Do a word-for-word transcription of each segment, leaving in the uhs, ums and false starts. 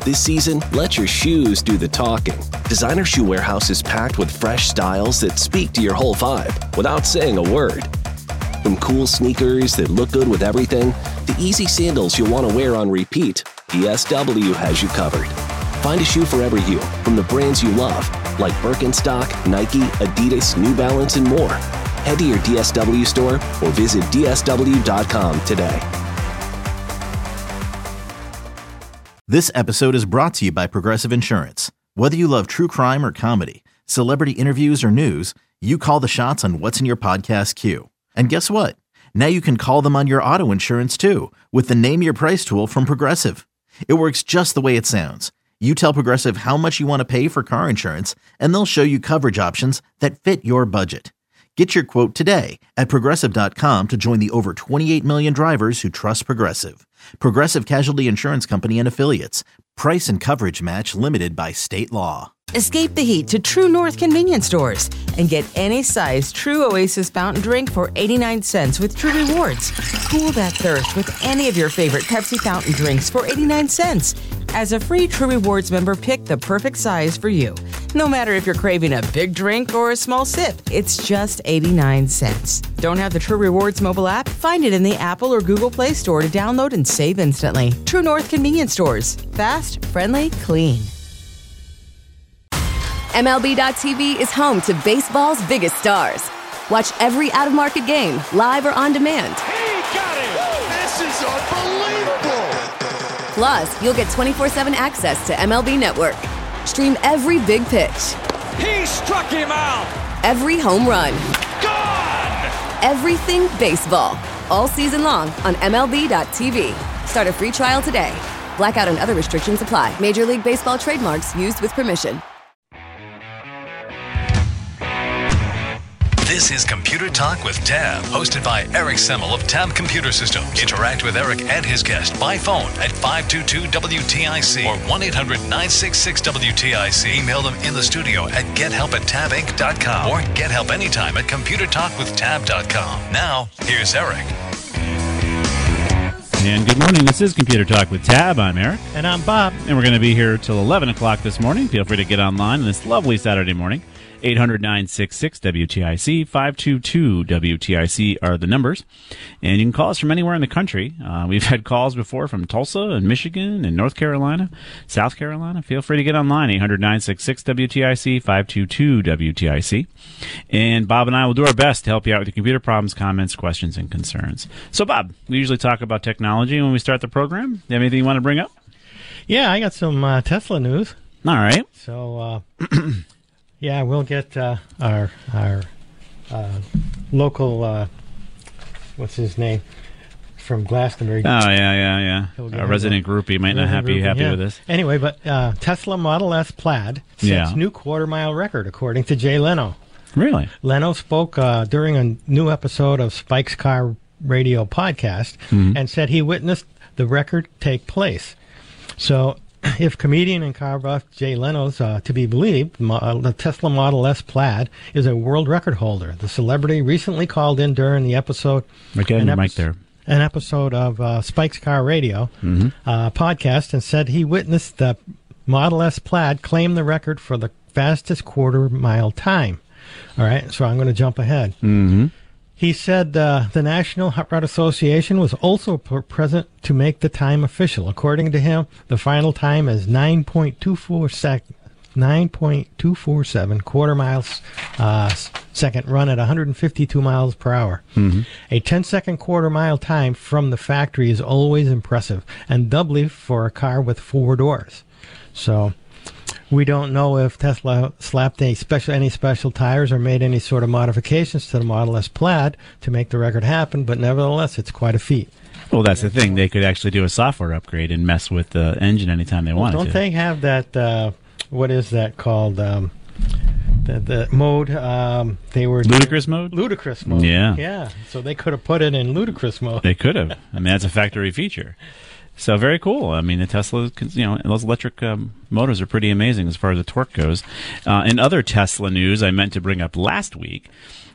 This season, let your shoes do the talking. Designer Shoe Warehouse is packed with fresh styles that speak to your whole vibe without saying a word. From cool sneakers that look good with everything, to easy sandals you'll want to wear on repeat, D S W has you covered. Find a shoe for every you from the brands you love, like Birkenstock, Nike, Adidas, New Balance, and more. Head to your D S W store or visit D S W dot com today. This episode is brought to you by Progressive Insurance. Whether you love true crime or comedy, celebrity interviews or news, you call the shots on what's in your podcast queue. And guess what? Now you can call them on your auto insurance too with the Name Your Price tool from Progressive. It works just the way it sounds. You tell Progressive how much you want to pay for car insurance, and they'll show you coverage options that fit your budget. Get your quote today at Progressive dot com to join the over twenty-eight million drivers who trust Progressive. Progressive Casualty Insurance Company and Affiliates. Price and coverage match limited by state law. Escape the heat to True North convenience stores and get any size True Oasis fountain drink for eighty-nine cents with True Rewards. Cool that thirst with any of your favorite Pepsi fountain drinks for eighty-nine cents. As a free True Rewards member, pick the perfect size for you. No matter if you're craving a big drink or a small sip, it's just eighty-nine cents. Don't have the True Rewards mobile app? Find it in the Apple or Google Play Store to download and save instantly. True North convenience stores. Fast, friendly, clean. M L B dot T V is home to baseball's biggest stars. Watch every out-of-market game, live or on demand. He got it! This is unbelievable! Plus, you'll get twenty-four seven access to M L B Network. Stream every big pitch. He struck him out! Every home run. Gone! Everything baseball. All season long on M L B dot T V. Start a free trial today. Blackout and other restrictions apply. Major League Baseball trademarks used with permission. This is Computer Talk with Tab, hosted by Eric Semmel of Tab Computer Systems. Interact with Eric and his guest by phone at five two two W T I C or one eight hundred nine six six W T I C. Email them in the studio at gethelp at tab inc dot com or get help anytime at computer talk with tab dot com. Now, here's Eric. And good morning. This is Computer Talk with Tab. I'm Eric. And I'm Bob. And we're going to be here till eleven o'clock this morning. Feel free to get online on this lovely Saturday morning. eight hundred nine six six W T I C, five two two W T I C are the numbers. And you can call us from anywhere in the country. Uh, we've had calls before from Tulsa and Michigan and North Carolina, South Carolina. Feel free to get online, eight hundred nine six six W T I C, five two two W T I C. And Bob and I will do our best to help you out with your computer problems, comments, questions, and concerns. So, Bob, we usually talk about technology when we start the program. Do you have anything you want to bring up? Yeah, I got some uh, Tesla news. All right. So, uh, yeah, we'll get uh, our our uh, local, uh, what's his name, from Glastonbury. Oh, yeah, yeah, yeah. A resident groupie might not be happy yeah. with this. Anyway, but uh, Tesla Model S Plaid sets Yeah. new quarter-mile record, according to Jay Leno. Really? Leno spoke uh, during a new episode of Spike's Car Radio podcast Mhm. and said he witnessed the record take place. So, if comedian and car buff Jay Leno's uh, to be believed, mo- uh, the Tesla Model S Plaid is a world record holder. The celebrity recently called in during the episode, Again, an, your mic epi- there. an episode of uh, Spike's Car Radio Mhm. uh, podcast and said he witnessed the Model S Plaid claim the record for the fastest quarter mile time. All right, so I'm going to jump ahead. Mm-hmm. He said uh, the National Hot Rod Association was also p- present to make the time official. According to him, the final time is nine point two four sec- nine point two four seven quarter miles uh, second run at one hundred fifty-two miles per hour. Mm-hmm. A ten-second quarter mile time from the factory is always impressive, and doubly for a car with four doors. So we don't know if Tesla slapped any special any special tires or made any sort of modifications to the Model S Plaid to make the record happen, but nevertheless, it's quite a feat. Well, that's the thing. They could actually do a software upgrade and mess with the engine anytime they Well, wanted don't to. they have that, uh, what is that called? Um, the, the mode, um, they were... Ludicrous mode? Ludicrous mode. Yeah. Yeah, so they could have put it in ludicrous mode. They could have. I mean, that's a factory feature. So very cool. I mean, the Tesla, you know, those electric um, motors are pretty amazing as far as the torque goes. Uh, in other Tesla news I meant to bring up last week,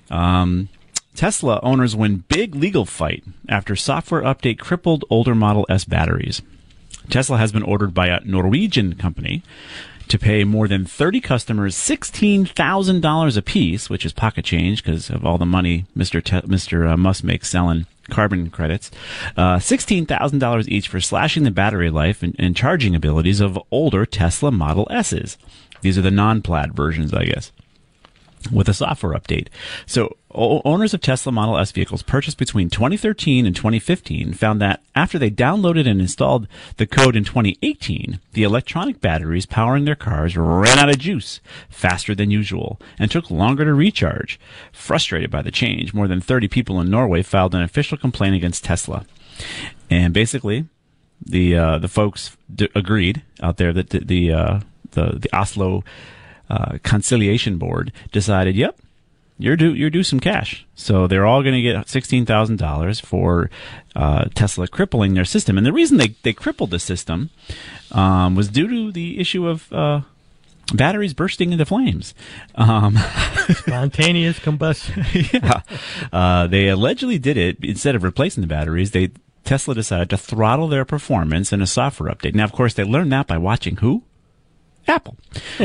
um, Tesla owners win big legal fight after software update crippled older Model S batteries. Tesla has been ordered by a Norwegian company to pay more than thirty customers sixteen thousand dollars apiece, which is pocket change because of all the money Mister Te- Mister Uh, Musk makes selling carbon credits. Uh, sixteen thousand dollars each for slashing the battery life and, and charging abilities of older Tesla Model S's. These are the non-plaid versions, I guess, with a software update. So o- owners of Tesla Model S vehicles purchased between twenty thirteen and twenty fifteen found that after they downloaded and installed the code in twenty eighteen, the electronic batteries powering their cars ran out of juice faster than usual and took longer to recharge. Frustrated by the change, more than thirty people in Norway filed an official complaint against Tesla. And basically, the uh, the folks d- agreed out there that the the, uh, the, the Oslo Uh, conciliation board decided, yep, you're due, you're due some cash. So they're all going to get sixteen thousand dollars for uh, Tesla crippling their system. And the reason they, they crippled the system um, was due to the issue of uh, batteries bursting into flames. Um, Spontaneous combustion. yeah. Uh, they allegedly did it, instead of replacing the batteries, they Tesla decided to throttle their performance in a software update. Now, of course, they learned that by watching who? Apple.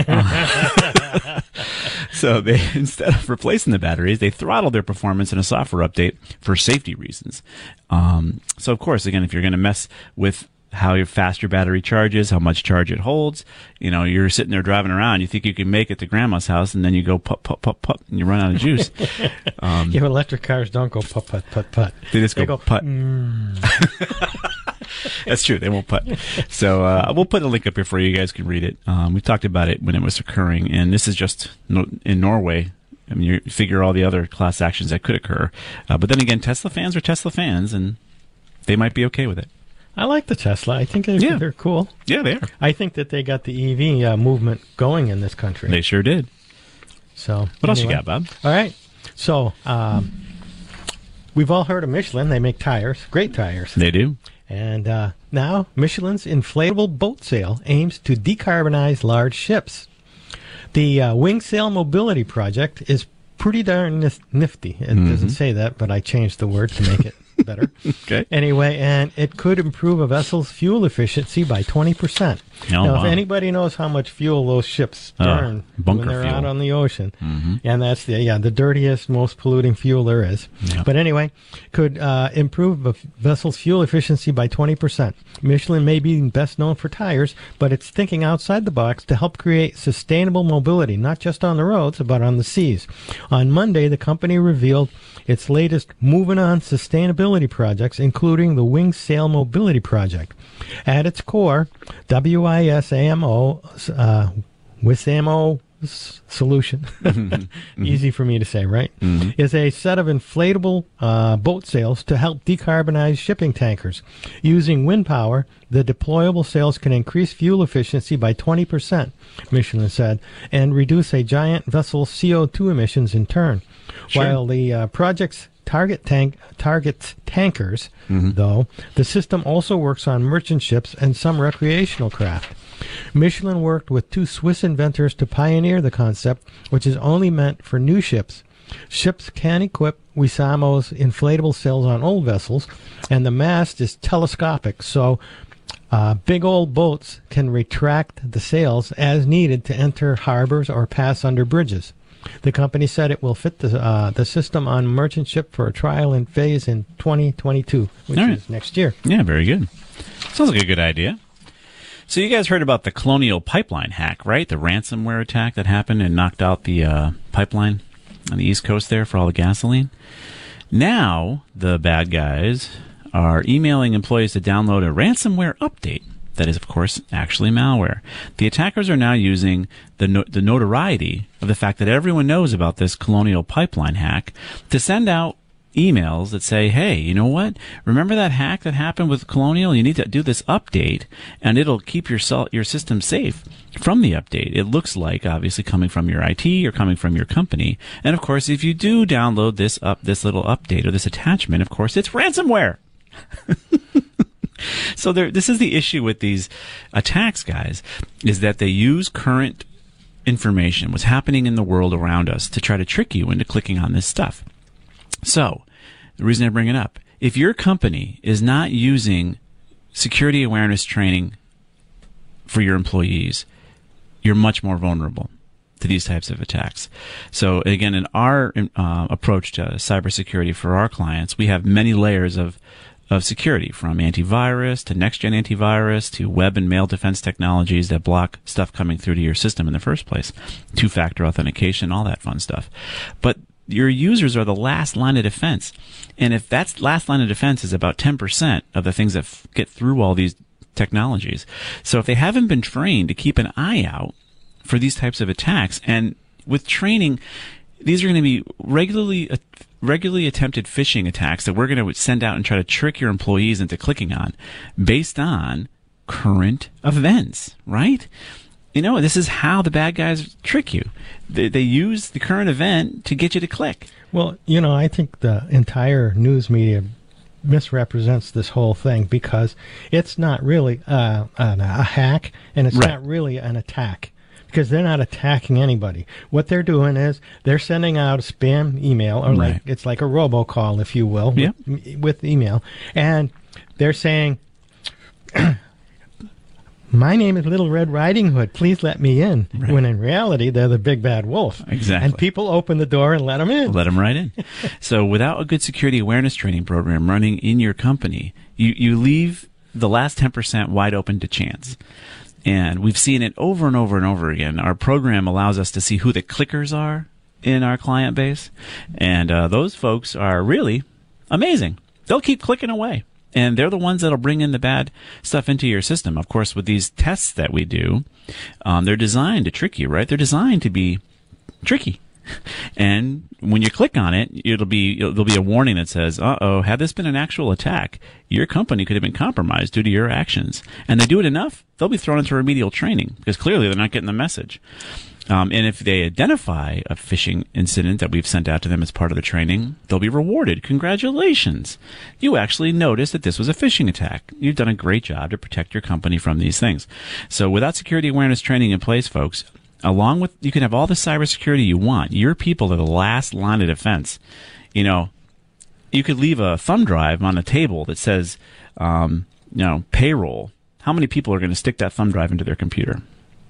Uh, so they, instead of replacing the batteries, they throttled their performance in a software update for safety reasons. Um, so of course, again, if you're going to mess with how your fast your battery charges, how much charge it holds, you know, you're sitting there driving around, you think you can make it to grandma's house, and then you go put, put, put, put, and you run out of juice. Um, yeah, electric cars don't go put, put, put, put. They just they go, go put. Mm. That's true. They won't put. So uh, we'll put a link up here for you. You guys can read it. Um, we talked about it when it was occurring, and this is just no, in Norway. I mean, you figure all the other class actions that could occur. Uh, but then again, Tesla fans are Tesla fans, and they might be okay with it. I like the Tesla. I think they're, yeah. they're cool. Yeah, they are. I think that they got the E V uh, movement going in this country. They sure did. So, what anyway. else you got, Bob? All right. So, um, we've all heard of Michelin. They make tires, great tires. They do. And uh, now, Michelin's inflatable boat sail aims to decarbonize large ships. The uh, Wing Sail Mobility Project is pretty darn nif- nifty. It mm-hmm. doesn't say that, but I changed the word to make it better. Okay. Anyway, and it could improve a vessel's fuel efficiency by twenty percent. Oh, now, wow. if anybody knows how much fuel those ships burn uh, bunker when they're fuel. out on the ocean, mm-hmm. and that's the yeah the dirtiest, most polluting fuel there is. Yep. But anyway, could uh, improve a vessel's fuel efficiency by twenty percent. Michelin may be best known for tires, but it's thinking outside the box to help create sustainable mobility, not just on the roads, but on the seas. On Monday, the company revealed its latest Moving On sustainability projects, including the Wing Sail Mobility Project. At its core, W I S A M O, uh, WISAMO solution, mm-hmm. easy for me to say, right, mm-hmm. is a set of inflatable uh, boat sails to help decarbonize shipping tankers. Using wind power, the deployable sails can increase fuel efficiency by twenty percent, Michelin said, and reduce a giant vessel's C O two emissions in turn. Sure. While the uh, project's target tank targets tankers, mm-hmm. though, the system also works on merchant ships and some recreational craft. Michelin worked with two Swiss inventors to pioneer the concept, which is only meant for new ships. Ships can equip WISAMO's inflatable sails on old vessels, and the mast is telescopic, so uh, big old boats can retract the sails as needed to enter harbors or pass under bridges. The company said it will fit the uh, the system on merchant ship for a trial and phase in twenty twenty-two, which right. is next year. Yeah, very good. Sounds like a good idea. So you guys heard about the Colonial Pipeline hack, right? The ransomware attack that happened and knocked out the uh, pipeline on the East Coast there for all the gasoline. Now the bad guys are emailing employees to download a ransomware update. That is, of course, actually malware. The attackers are now using the no- the notoriety of the fact that everyone knows about this Colonial Pipeline hack to send out emails that say, hey, you know what? Remember that hack that happened with Colonial? You need to do this update, and it'll keep your sel- your system safe from the update. It looks like, obviously, coming from your I T or coming from your company. And, of course, if you do download this up this little update or this attachment, of course, it's ransomware. So there, this is the issue with these attacks, guys, is that they use current information, what's happening in the world around us, to try to trick you into clicking on this stuff. So the reason I bring it up, if your company is not using security awareness training for your employees, you're much more vulnerable to these types of attacks. So again, in our uh, approach to cybersecurity for our clients, we have many layers of of security, from antivirus to next-gen antivirus to web and mail defense technologies that block stuff coming through to your system in the first place, two-factor authentication, all that fun stuff. But your users are the last line of defense. And if that last line of defense is about ten percent of the things that f- get through all these technologies. So if they haven't been trained to keep an eye out for these types of attacks, and with training, these are going to be regularly uh, regularly attempted phishing attacks that we're going to send out and try to trick your employees into clicking on based on current events, right? You know, this is how the bad guys trick you. They, they use the current event to get you to click. Well, you know, I think the entire news media misrepresents this whole thing because it's not really uh, an, a hack, and it's Right. not really an attack. Because they're not attacking anybody. What they're doing is they're sending out a spam email, or Right. like it's like a robocall, if you will, Yeah. with, with email, and they're saying, "My name is Little Red Riding Hood. Please let me in." Right. When in reality, they're the big bad wolf. Exactly. And people open the door and let them in. Let them right in. So without a good security awareness training program running in your company, you, you leave the last ten percent wide open to chance. And we've seen it over and over and over again. Our program allows us to see who the clickers are in our client base. And uh, those folks are really amazing. They'll keep clicking away. And they're the ones that'll bring in the bad stuff into your system. Of course, with these tests that we do, um, they're designed to trick you, right? They're designed to be tricky. And when you click on it, it'll be it'll, there'll be a warning that says, "Uh-oh, had this been an actual attack, your company could have been compromised due to your actions." And they do it enough, they'll be thrown into remedial training because clearly they're not getting the message. Um, and if they identify a phishing incident that we've sent out to them as part of the training, they'll be rewarded. Congratulations. You actually noticed that this was a phishing attack. You've done a great job to protect your company from these things. So without security awareness training in place, folks, along with, you can have all the cybersecurity you want. Your people are the last line of defense. You know, you could leave a thumb drive on a table that says, um, you know, payroll. How many people are going to stick that thumb drive into their computer?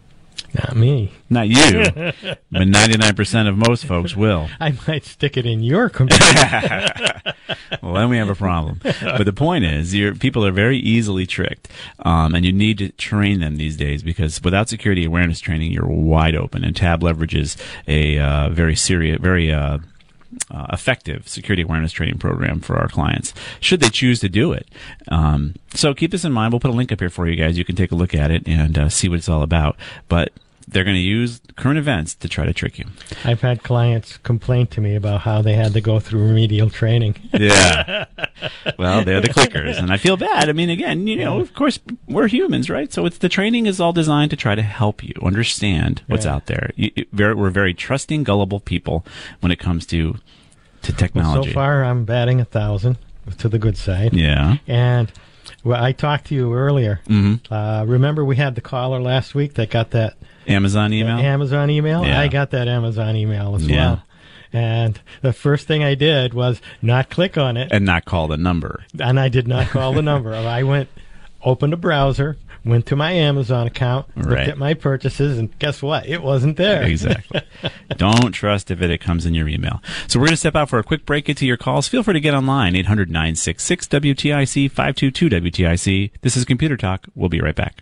Not me. Not you, but ninety-nine percent of most folks will. I might stick it in your computer. Well, then we have a problem. But the point is, your people are very easily tricked, um, and you need to train them these days because without security awareness training, you're wide open. And Tab leverages a uh, very serious, very uh, uh, effective security awareness training program for our clients, should they choose to do it. Um, so keep this in mind. We'll put a link up here for you guys. You can take a look at it and uh, see what it's all about. But they're going to use current events to try to trick you. I've had clients complain to me about how they had to go through remedial training. Yeah. Well, they're the clickers, and I feel bad. I mean, again, you know, of course, we're humans, right? So it's the training is all designed to try to help you understand what's Yeah. out there. You, it, very, we're very trusting, gullible people when it comes to to technology. Well, so far, I'm batting a thousand to the good side. Yeah. And well, I talked to you earlier. Mm-hmm. Uh, remember, we had the caller last week that got that Amazon email? Amazon email? Yeah. I got that Amazon email as Yeah. well. And the first thing I did was not click on it. And not call the number. And I did not call the number. I went, opened a browser, went to my Amazon account, looked Right. at my purchases, and guess what? It wasn't there. Exactly. Don't trust if it, it comes in your email. So we're going to step out for a quick break, get to your calls. Feel free to get online, eight hundred, nine six six, W T I C, five two two W T I C. This is Computer Talk. We'll be right back.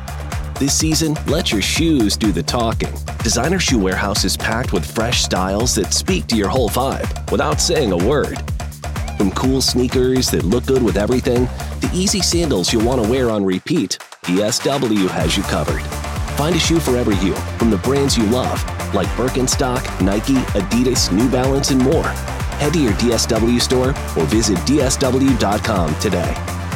This season, let your shoes do the talking. Designer Shoe Warehouse is packed with fresh styles that speak to your whole vibe without saying a word. From cool sneakers that look good with everything, to easy sandals you'll want to wear on repeat, D S W has you covered. Find a shoe for every you from the brands you love, like Birkenstock, Nike, Adidas, New Balance, and more. Head to your D S W store or visit D S W dot com today.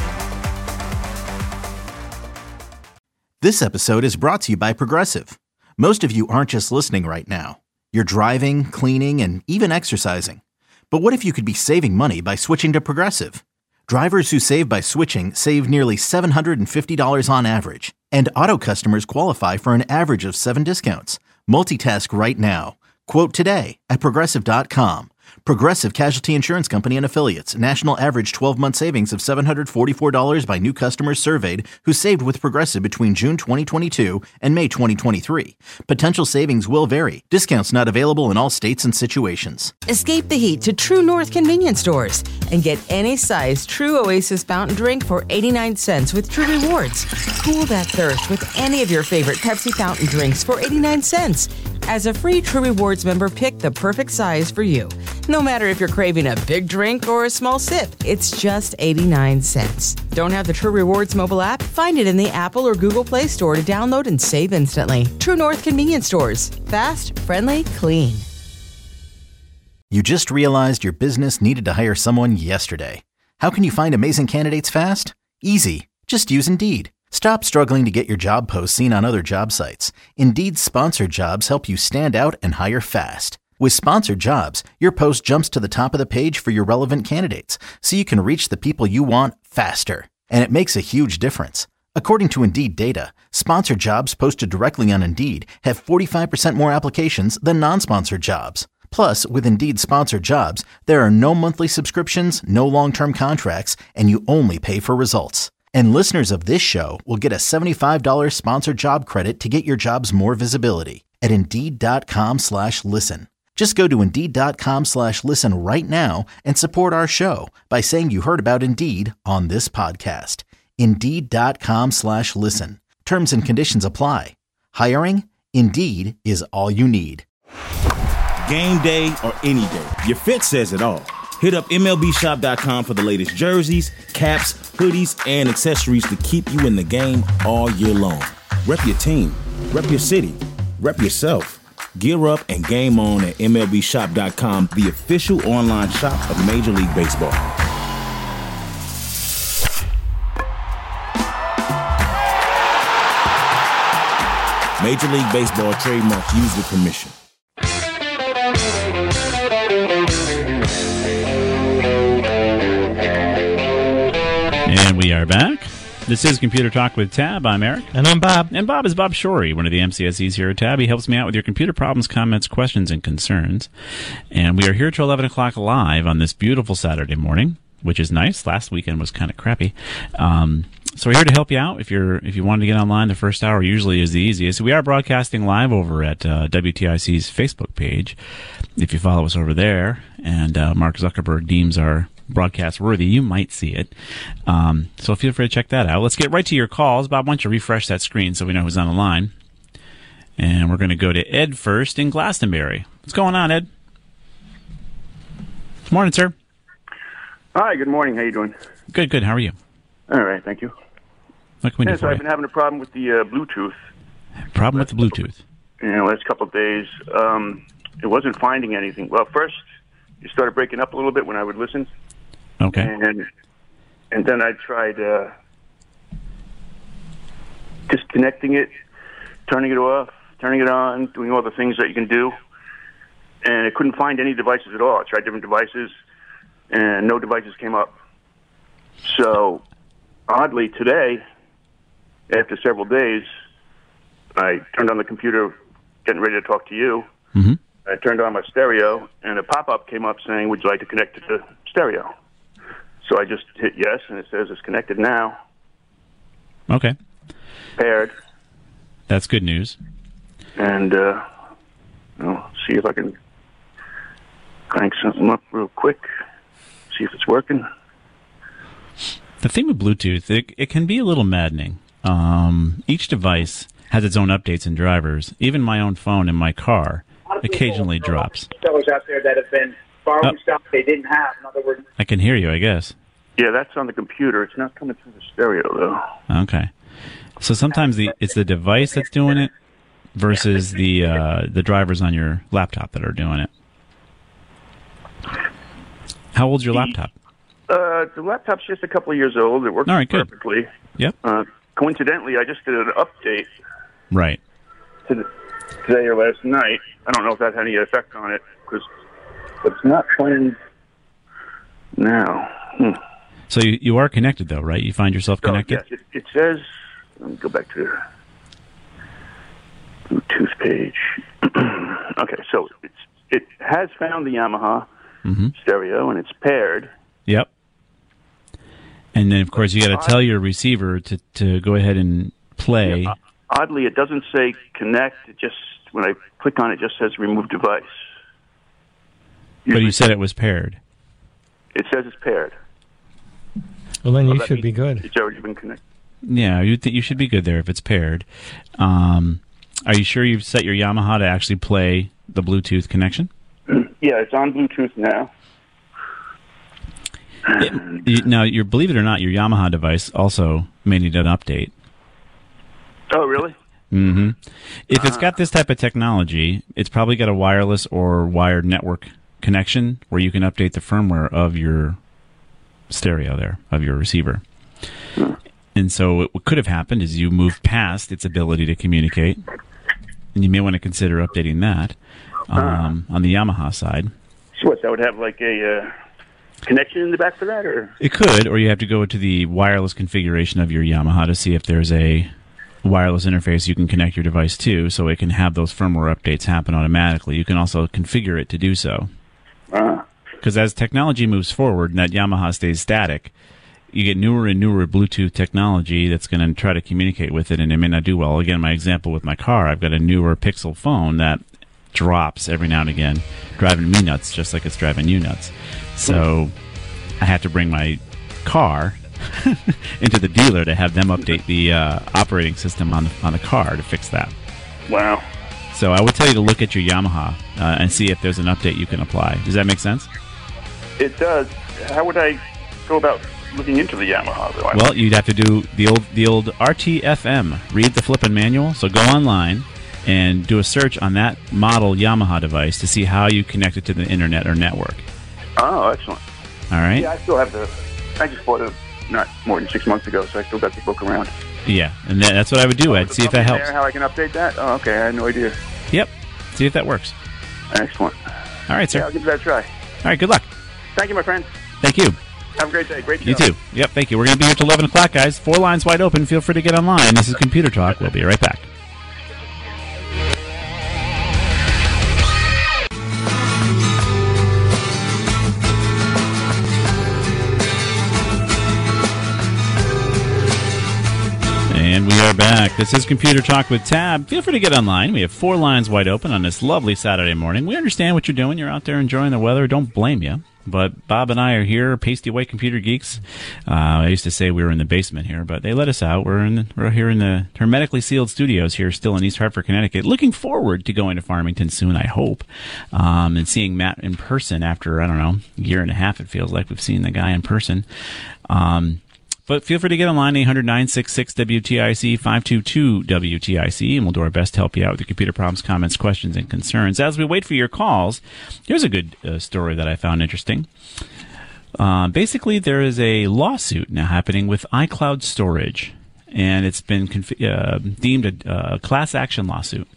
This episode is brought to you by Progressive. Most of you aren't just listening right now. You're driving, cleaning, and even exercising. But what if you could be saving money by switching to Progressive? Drivers who save by switching save nearly seven hundred fifty dollars on average. And auto customers qualify for an average of seven discounts. Multitask right now. Quote today at Progressive dot com. Progressive Casualty Insurance Company and Affiliates. National average twelve-month savings of seven hundred forty-four dollars by new customers surveyed who saved with Progressive between June twenty twenty-two and May twenty twenty-three. Potential savings will vary. Discounts not available in all states and situations. Escape the heat to True North convenience stores and get any size True Oasis fountain drink for eighty-nine cents with True Rewards. Cool that thirst with any of your favorite Pepsi fountain drinks for eighty-nine cents. As a free True Rewards member, pick the perfect size for you. No matter if you're craving a big drink or a small sip, it's just eighty-nine cents. Don't have the True Rewards mobile app? Find it in the Apple or Google Play Store to download and save instantly. True North convenience stores. Fast, friendly, clean. You just realized your business needed to hire someone yesterday. How can you find amazing candidates fast? Easy. Just use Indeed. Stop struggling to get your job posts seen on other job sites. Indeed's sponsored jobs help you stand out and hire fast. With sponsored jobs, your post jumps to the top of the page for your relevant candidates, so you can reach the people you want faster. And it makes a huge difference. According to Indeed data, sponsored jobs posted directly on Indeed have forty-five percent more applications than non-sponsored jobs. Plus, with Indeed sponsored jobs, there are no monthly subscriptions, no long-term contracts, and you only pay for results. And listeners of this show will get a seventy-five dollars sponsored job credit to get your jobs more visibility at Indeed.com slash listen. Just go to Indeed.com slash listen right now and support our show by saying you heard about Indeed on this podcast. Indeed.com slash listen. Terms and conditions apply. Hiring? Indeed is all you need. Game day or any day, your fit says it all. Hit up M L B shop dot com for the latest jerseys, caps, hoodies, and accessories to keep you in the game all year long. Rep your team, rep your city, rep yourself. Gear up and game on at M L B shop dot com, the official online shop of Major League Baseball. Major League Baseball trademark used with permission. And we are back. This is Computer Talk with Tab. I'm Eric. And I'm Bob. And Bob is Bob Shorey, one of the M C S Es here at Tab. He helps me out with your computer problems, comments, questions, and concerns. And we are here till eleven o'clock live on this beautiful Saturday morning, which is nice. Last weekend was kind of crappy. Um, so we're here to help you out. If you're if you wanted to get online, the first hour usually is the easiest. We are broadcasting live over at uh, W T I C's Facebook page. If you follow us over there, and uh, Mark Zuckerberg deems our broadcast worthy, you might see it. Um, so feel free to check that out. Let's get right to your calls. Bob, why don't you refresh that screen so we know who's on the line? And we're going to go to Ed first in Glastonbury. What's going on, Ed? Good morning, sir. Hi, good morning. How you doing? Good, good. How are you? All right, thank you. What can we yeah, do so for I've you? been having a problem with the uh, Bluetooth. Problem with the Bluetooth? Yeah, last couple of days. Um, it wasn't finding anything. Well, first, it started breaking up a little bit when I would listen. Okay. And and then I tried uh, disconnecting it, turning it off, turning it on, doing all the things that you can do. And I couldn't find any devices at all. I tried different devices, and no devices came up. So, oddly, today, after several days, I turned on the computer, getting ready to talk to you. Mm-hmm. I turned on my stereo, and a pop-up came up saying, would you like to connect to the stereo? So I just hit yes, and it says it's connected now. Okay. Paired. That's good news. And uh, I'll see if I can crank something up real quick, see if it's working. The thing with Bluetooth, it, it can be a little maddening. Um, each device has its own updates and drivers. Even my own phone in my car occasionally drops. Sellers out there that have been borrowing oh. stuff they didn't have. In other words, I can hear you, I guess. Yeah, that's on the computer. It's not coming through the stereo, though. Okay. So sometimes the it's the device that's doing it versus the uh, the drivers on your laptop that are doing it. How old's your laptop? Uh, the laptop's just a couple of years old. It works All right, good. perfectly. Yep. Uh, coincidentally, I just did an update Right. to the, today or last night. I don't know if that had any effect on it, because it's not playing now. Hmm. So you, you are connected, though, right? You find yourself So, connected? yes, it, it says, let me go back to the Bluetooth page. Okay, so it's, it has found the Yamaha, mm-hmm. stereo, and it's paired. Yep. And then, of course, you got to tell your receiver to, to go ahead and play. Yeah, oddly, it doesn't say connect. It just, when I click on it, it just says remove device. Usually, but you said it was paired. It says it's paired. Well, then you should be good. It's already been connected. Yeah, you th- you should be good there if it's paired. Um, are you sure you've set your Yamaha to actually play the Bluetooth connection? Yeah, it's on Bluetooth now. It, you, now, you believe it or not, your Yamaha device also may need an update. Oh, really? Mm-hmm. If uh, it's got this type of technology, it's probably got a wireless or wired network connection where you can update the firmware of your stereo there, of your receiver. Hmm. And so what could have happened is you moved past its ability to communicate, and you may want to consider updating that um, uh, on the Yamaha side. So what, that would have like a uh, connection in the back for that? Or it could, or you have to go to the wireless configuration of your Yamaha to see if there's a wireless interface you can connect your device to, so it can have those firmware updates happen automatically. You can also configure it to do so. Because uh. as technology moves forward and that Yamaha stays static, you get newer and newer Bluetooth technology that's going to try to communicate with it, and it may not do well. Again, my example with my car, I've got a newer Pixel phone that drops every now and again, driving me nuts just like it's driving you nuts. So I have to bring my car into the dealer to have them update the uh, operating system on the, on the car to fix that. Wow. So I would tell you to look at your Yamaha uh, and see if there's an update you can apply. Does that make sense? It does. How would I go about looking into the Yamaha, though? Well, you'd have to do the old the old R T F M. Read the flipping manual. So go online and do a search on that model Yamaha device to see how you connect it to the internet or network. Oh, excellent. All right. Yeah, I still have the... I just bought it not more than six months ago, so I still got the book around. Yeah, and that, that's what I would do. Oh, I'd see if that helps. There, how I can update that? Oh, okay. I had no idea. Yep. See if that works. Excellent. All right, sir. Yeah, I'll give that a try. All right, good luck. Thank you, my friend. Thank you. Have a great day. Great show. You too. Yep, thank you. We're going to be here till eleven o'clock, guys. Four lines wide open. Feel free to get online. This is Computer Talk. We'll be right back. And we are back. This is Computer Talk with Tab. Feel free to get online. We have four lines wide open on this lovely Saturday morning. We understand what you're doing. You're out there enjoying the weather. Don't blame you. But Bob and I are here, pasty white computer geeks. Uh, I used to say we were in the basement here, but they let us out. We're in the, we're here in the hermetically sealed studios here, still in East Hartford, Connecticut. Looking forward to going to Farmington soon, I hope, um, and seeing Matt in person after, I don't know, a year and a half. It feels like we've seen the guy in person. Um, But feel free to get online, eight hundred nine six six W T I C, five two two W T I C, and we'll do our best to help you out with your computer problems, comments, questions, and concerns. As we wait for your calls, here's a good uh, story that I found interesting. Uh, basically, there is a lawsuit now happening with iCloud Storage, and it's been conf- uh, deemed a uh, class action lawsuit.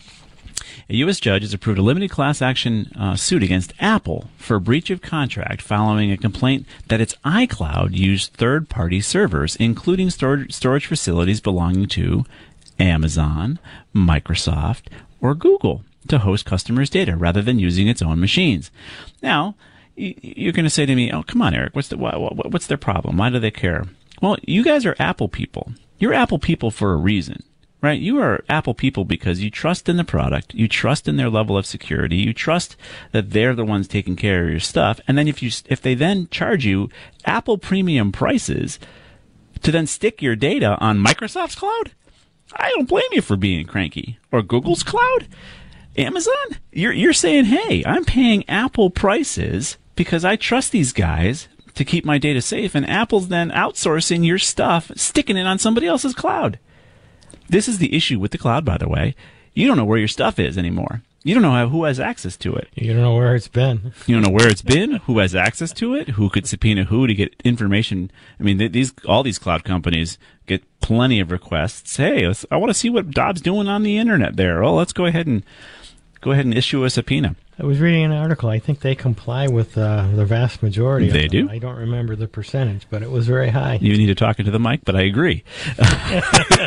A U S judge has approved a limited class action uh, suit against Apple for breach of contract following a complaint that its iCloud used third-party servers, including storage, storage facilities belonging to Amazon, Microsoft, or Google, to host customers' data rather than using its own machines. Now, you're going to say to me, "Oh, come on, Eric. What's the what, what's their problem? Why do they care?" Well, you guys are Apple people. You're Apple people for a reason. Right? You are Apple people because you trust in the product, you trust in their level of security, you trust that they're the ones taking care of your stuff, and then if you if they then charge you Apple premium prices to then stick your data on Microsoft's cloud, I don't blame you for being cranky. Or Google's cloud? Amazon? You're you're saying, "Hey, I'm paying Apple prices because I trust these guys to keep my data safe," and Apple's then outsourcing your stuff, sticking it on somebody else's cloud. This is the issue with the cloud, by the way. You don't know where your stuff is anymore. You don't know how, who has access to it. You don't know where it's been. You don't know where it's been, who has access to it, who could subpoena who to get information. I mean, th- these all these cloud companies get plenty of requests. Hey, let's, I want to see what Dob's doing on the internet there. Oh, let's go ahead and go ahead and issue a subpoena. I was reading an article. I think they comply with uh, the vast majority. They of them. do? I don't remember the percentage, but it was very high. You need to talk into the mic, but I agree.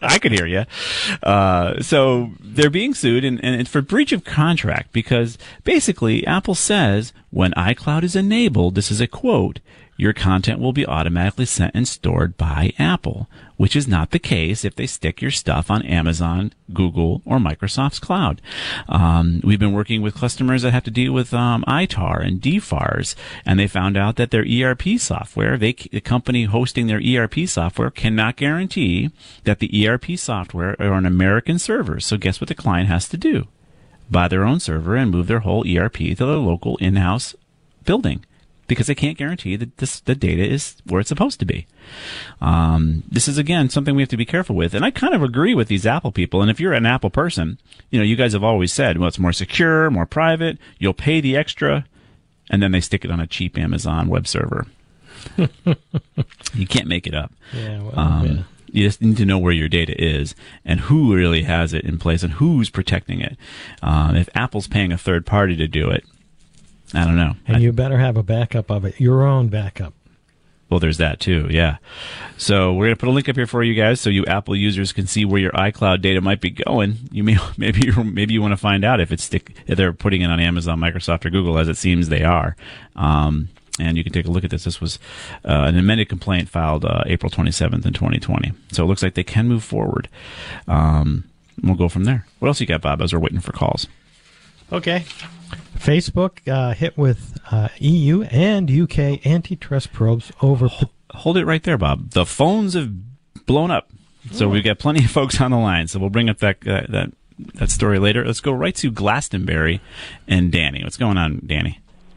I could hear you. Uh, so they're being sued and, and for breach of contract because basically Apple says when iCloud is enabled, this is a quote, your content will be automatically sent and stored by Apple, which is not the case if they stick your stuff on Amazon, Google, or Microsoft's cloud. Um, we've been working with customers that have to deal with um, I T A R and D FARS, and they found out that their E R P software, they, the company hosting their E R P software, cannot guarantee that the E R P software are on American servers. So guess what the client has to do? Buy their own server and move their whole E R P to their local in-house building, because they can't guarantee that this, the data is where it's supposed to be. Um, this is, again, something we have to be careful with. And I kind of agree with these Apple people. And if you're an Apple person, you know, you guys have always said, well, it's more secure, more private. You'll pay the extra. And then they stick it on a cheap Amazon web server. You can't make it up. Yeah, well, um, yeah. You just need to know where your data is and who really has it in place and who's protecting it. Um, if Apple's paying a third party to do it, I don't know. And I, you better have a backup of it, your own backup. Well, there's that too, yeah. So we're going to put a link up here for you guys so you Apple users can see where your iCloud data might be going. You may maybe you maybe you want to find out if it's stick, if they're putting it on Amazon, Microsoft, or Google, as it seems they are. Um, and you can take a look at this. This was uh, an amended complaint filed uh, April twenty-seventh in twenty twenty. So it looks like they can move forward. Um, we'll go from there. What else you got, Bob, as we're waiting for calls? Okay. Facebook uh, hit with uh, E U and U K antitrust probes over... Hold, hold it right there, Bob. The phones have blown up. So we've got plenty of folks on the line. So we'll bring up that uh, that that story later. Let's go right to Glastonbury and Danny. What's going on, Danny?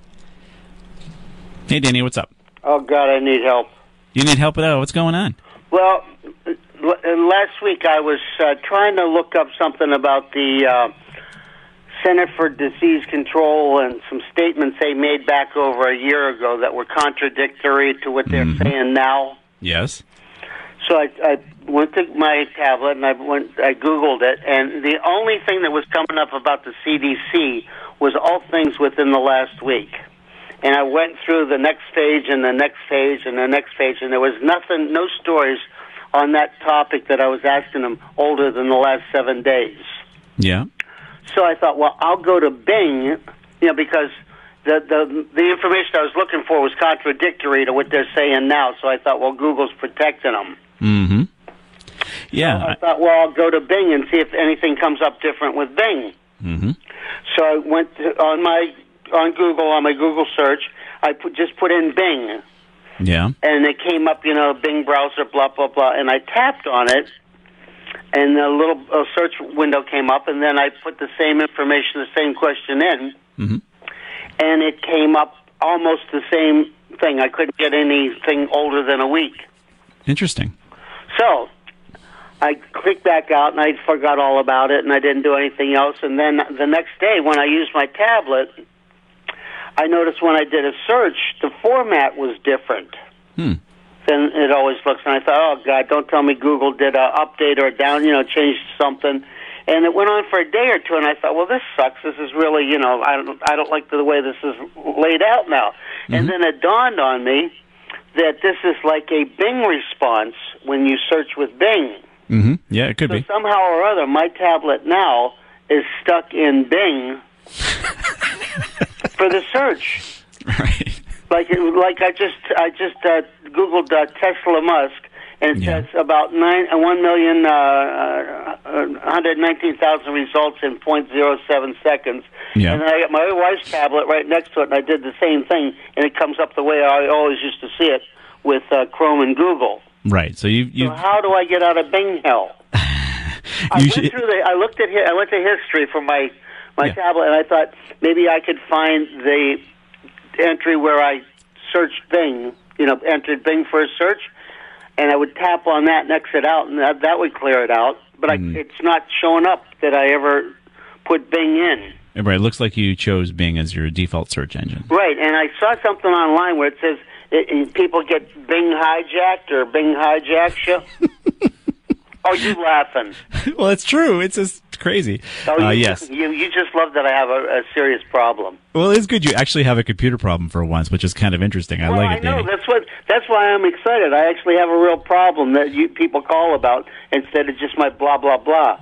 Hey, Danny, what's up? Oh, God, I need help. You need help with that? What's going on? Well, l- last week I was uh, trying to look up something about the... Uh, Center for Disease Control and some statements they made back over a year ago that were contradictory to what they're mm-hmm. saying now. Yes. So I, I went to my tablet and I went, I Googled it, and the only thing that was coming up about the C D C was all things within the last week. And I went through the next page and the next page and the next page, and there was nothing, no stories on that topic that I was asking them older than the last seven days. Yeah. So I thought, well, I'll go to Bing, you know, because the, the the information I was looking for was contradictory to what they're saying now. So I thought, well, Google's protecting them. Mm-hmm. Yeah. So I thought, well, I'll go to Bing and see if anything comes up different with Bing. Mm-hmm. So I went to, on my on Google, on my Google search, I put, just put in Bing. Yeah. And it came up, you know, Bing browser, blah, blah, blah. And I tapped on it. And a little uh, search window came up, and then I put the same information, the same question in, mm-hmm. and it came up almost the same thing. I couldn't get anything older than a week. Interesting. So I clicked back out, and I forgot all about it, and I didn't do anything else. And then the next day, when I used my tablet, I noticed when I did a search, the format was different. Hmm. Than it always looks. And I thought, oh, God, don't tell me Google did an update or down, you know, changed something. And it went on for a day or two, and I thought, well, this sucks. This is really, you know, I don't, I don't like the way this is laid out now. Mm-hmm. And then it dawned on me that this is like a Bing response when you search with Bing. Mm-hmm. Yeah, it could so be. Somehow or other, my tablet now is stuck in Bing for the search. Right. Like, like I just, I just uh, Googled uh, Tesla Musk, and it yeah. says about nine, uh, one million, uh, uh, one hundred nineteen thousand results in point zero seven seconds. Yeah. And then I got my wife's tablet right next to it, and I did the same thing, and it comes up the way I always used to see it with uh, Chrome and Google. Right. So you, you. So how do I get out of Bing hell? I went should... through the. I looked at. I went to history for my my yeah. tablet, and I thought maybe I could find the entry where I searched Bing, you know, entered Bing for a search, and I would tap on that and exit out, and that, that would clear it out. But mm. I, it's not showing up that I ever put Bing in. Right, it looks like you chose Bing as your default search engine. Right, and I saw something online where it says it, it, people get Bing hijacked or Bing hijacks you. Oh, you laughing? Well, it's true. It's a it's crazy. Oh, you, uh, yes. You, you just love that I have a, a serious problem. Well, it's good you actually have a computer problem for once, which is kind of interesting. I well, like it, I know. Danny. That's what. That's why I'm excited. I actually have a real problem that you people call about instead of just my blah blah blah.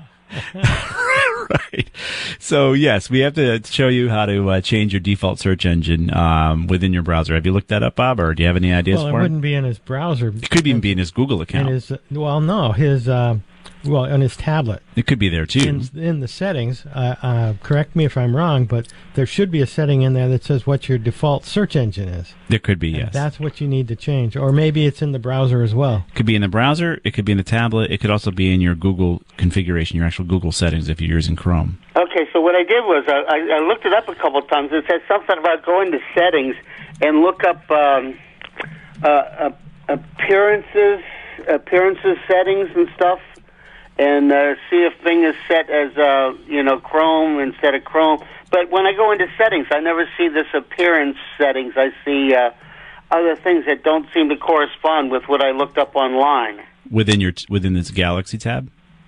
Right. So, yes, we have to show you how to uh, change your default search engine um, within your browser. Have you looked that up, Bob, or do you have any ideas well, for it? Well, it wouldn't be in his browser. It could even be in his Google account. In his, well, no, his uh, well, on his tablet. It could be there, too. In, in the settings, uh, uh, correct me if I'm wrong, but there should be a setting in there that says what your default search engine is. There could be, and yes. That's what you need to change. Or maybe it's in the browser as well. It could be in the browser. It could be in the tablet. It could also be in your Google configuration, your actual Google settings if you're using Chrome. Okay, so what I did was I, I, I looked it up a couple of times. It said something about going to settings and look up um, uh, uh, appearances, appearances settings and stuff, and uh, see if thing is set as uh, you know Chrome instead of Chrome. But when I go into settings, I never see this appearance settings. I see uh, other things that don't seem to correspond with what I looked up online. Within your within this Galaxy tab?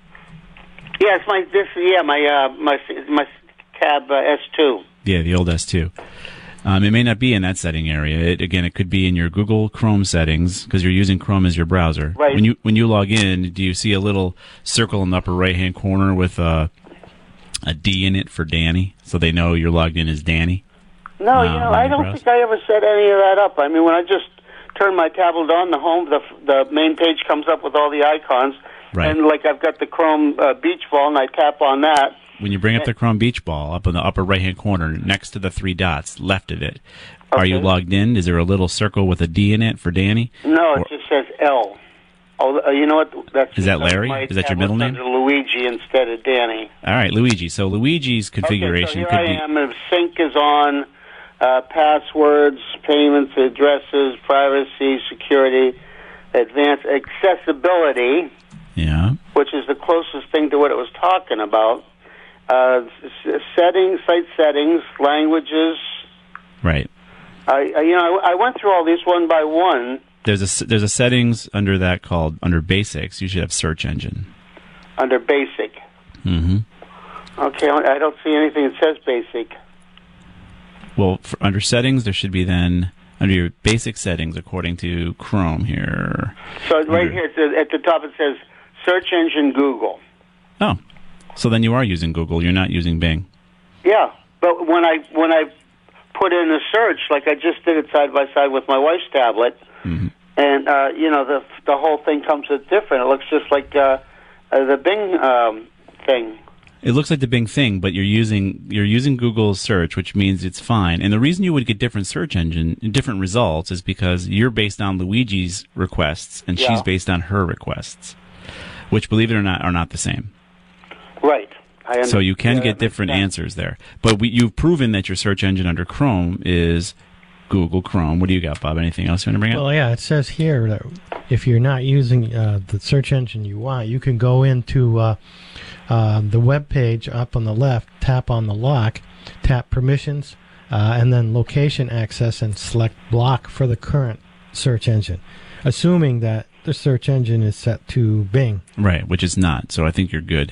Yes, my this yeah my uh, my my tab uh, S two. Yeah, the old S two. Um, it may not be in that setting area. It, again, it could be in your Google Chrome settings because you're using Chrome as your browser. Right. When you when you log in, do you see a little circle in the upper right hand corner with a a D in it for Danny, so they know you're logged in as Danny? No, uh, you know I don't think I ever set any of that up. I mean, when I just turn my tablet on, the home the the main page comes up with all the icons, right. And like I've got the Chrome uh, beach ball, and I tap on that. When you bring up the Chrome Beach Ball up in the upper right-hand corner, next to the three dots, left of it, okay. Are you logged in? Is there a little circle with a D in it for Danny? No, or, it just says L. Oh, uh, you know what? That's is that Larry? Is that your middle name? Luigi instead of Danny. All right, Luigi. So Luigi's configuration okay, so here could I be. am. If sync is on, uh, passwords, payments, addresses, privacy, security, advanced accessibility. Yeah. Which is the closest thing to what it was talking about. Uh, s- settings, site settings, languages. Right. I, I you know I, I went through all these one by one. There's a there's a settings under that called under basics. You should have search engine. Under basic. Mm-hmm. Okay, I don't see anything that says basic. Well, for, under settings, there should be then under your basic settings according to Chrome here. So under, right here at the, at the top it says search engine Google. Oh. So then you are using Google. You're not using Bing. Yeah, but when I when I put in a search, like I just did it side by side with my wife's tablet, mm-hmm. and uh, you know the the whole thing comes out different. It looks just like uh, uh, the Bing um, thing. It looks like the Bing thing, but you're using you're using Google's search, which means it's fine. And the reason you would get different search engine, different results, is because you're based on Luigi's requests and yeah. she's based on her requests, which, believe it or not, are not the same. Right. I so you can yeah, get different answers there. But we, you've proven that your search engine under Chrome is Google Chrome. What do you got, Bob? Anything else you want to bring up? Well, yeah, it says here that if you're not using uh, the search engine you want, you can go into uh, uh, the web page up on the left, tap on the lock, tap permissions, uh, and then location access and select block for the current search engine, assuming that the search engine is set to Bing. Right, which is not. So I think you're good.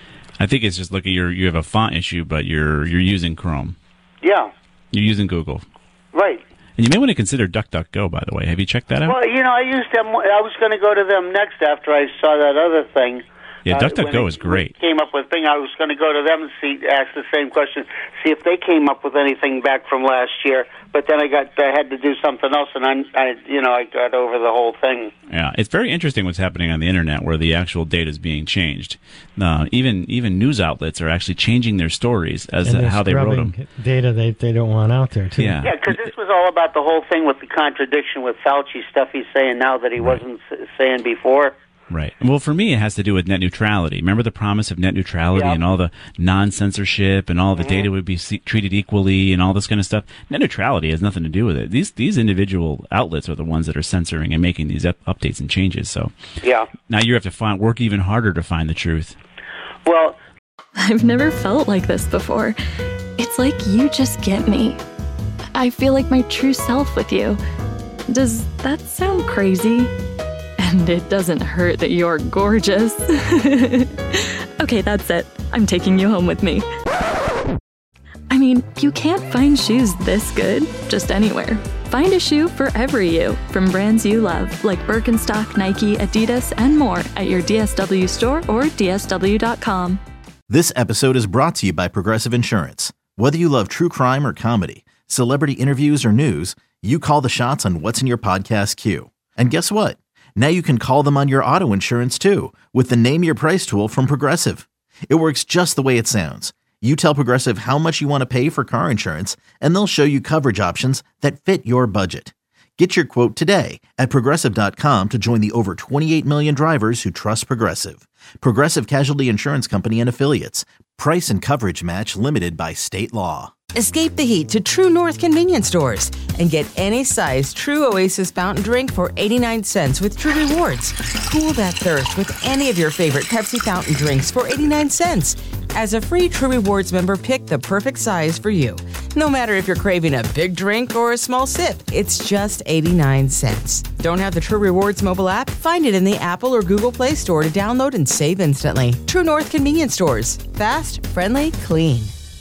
I think it's just look at your you have a font issue, but you're you're using Chrome. Yeah. You're using Google. Right. And you may want to consider DuckDuckGo, by the way. Have you checked that out? Well, you know, I used them. I was going to go to them next after I saw that other thing. Yeah, DuckDuckGo uh, is great. Came up with Bing. I was going to go to them and see, ask the same question, see if they came up with anything back from last year. But then I got, I had to do something else, and I, I, you know, I got over the whole thing. Yeah, it's very interesting what's happening on the internet, where the actual data is being changed. Uh, even even news outlets are actually changing their stories as and to how they wrote them. Data they they don't want out there too. Yeah, yeah, because this was all about the whole thing with the contradiction with Fauci stuff he's saying now that he right. wasn't saying before. Right. Well, for me, it has to do with net neutrality. Remember the promise of net neutrality yep. and all the non-censorship and all the mm-hmm. data would be se- treated equally and all this kind of stuff? Net neutrality has nothing to do with it. These these individual outlets are the ones that are censoring and making these up- updates and changes. So yeah. now you have to find work even harder to find the truth. Well, I've never felt like this before. It's like you just get me. I feel like my true self with you. Does that sound crazy? And it doesn't hurt that you're gorgeous. Okay, that's it. I'm taking you home with me. I mean, you can't find shoes this good just anywhere. Find a shoe for every you from brands you love, like Birkenstock, Nike, Adidas, and more at your D S W store or D S W dot com. This episode is brought to you by Progressive Insurance. Whether you love true crime or comedy, celebrity interviews or news, you call the shots on what's in your podcast queue. And guess what? Now you can call them on your auto insurance too with the Name Your Price tool from Progressive. It works just the way it sounds. You tell Progressive how much you want to pay for car insurance, and they'll show you coverage options that fit your budget. Get your quote today at Progressive dot com to join the over twenty-eight million drivers who trust Progressive. Progressive Casualty Insurance Company and Affiliates. Price and coverage match limited by state law. Escape the heat to True North convenience stores and get any size True Oasis fountain drink for eighty-nine cents with True Rewards. Cool that thirst with any of your favorite Pepsi fountain drinks for eighty-nine cents. As a free True Rewards member, pick the perfect size for you. No matter if you're craving a big drink or a small sip, it's just eighty-nine cents. Don't have the True Rewards mobile app? Find it in the Apple or Google Play Store to download and save instantly. True North convenience stores. Fast, friendly, clean.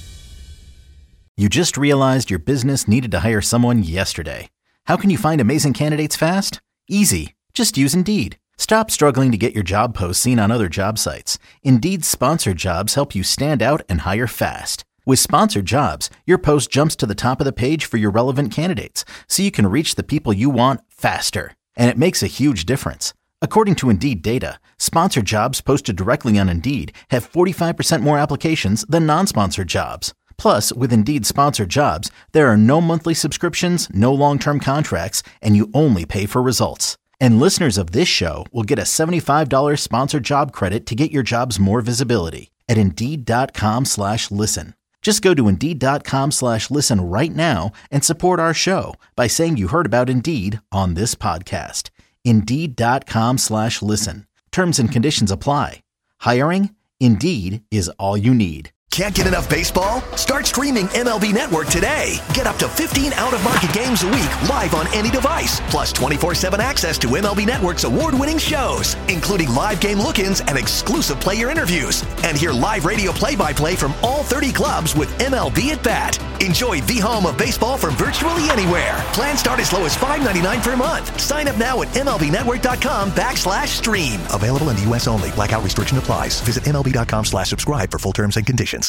You just realized your business needed to hire someone yesterday. How can you find amazing candidates fast? Easy. Just use Indeed. Stop struggling to get your job posts seen on other job sites. Indeed's sponsored jobs help you stand out and hire fast. With sponsored jobs, your post jumps to the top of the page for your relevant candidates, so you can reach the people you want faster. And it makes a huge difference. According to Indeed data, sponsored jobs posted directly on Indeed have forty-five percent more applications than non-sponsored jobs. Plus, with Indeed sponsored jobs, there are no monthly subscriptions, no long-term contracts, and you only pay for results. And listeners of this show will get a seventy-five dollars sponsored job credit to get your jobs more visibility at Indeed.com slash listen. Just go to Indeed.com slash listen right now and support our show by saying you heard about Indeed on this podcast. Indeed.com slash listen. Terms and conditions apply. Hiring? Indeed is all you need. Can't get enough baseball? Start streaming M L B Network today. Get up to fifteen out-of-market games a week live on any device, plus twenty-four seven access to M L B Network's award-winning shows, including live game look-ins and exclusive player interviews. And hear live radio play-by-play from all thirty clubs with M L B at Bat. Enjoy the home of baseball from virtually anywhere. Plans start as low as five ninety-nine per month. Sign up now at MLBnetwork.com backslash stream. Available in the U S only. Blackout restriction applies. Visit MLB.com slash subscribe for full terms and conditions.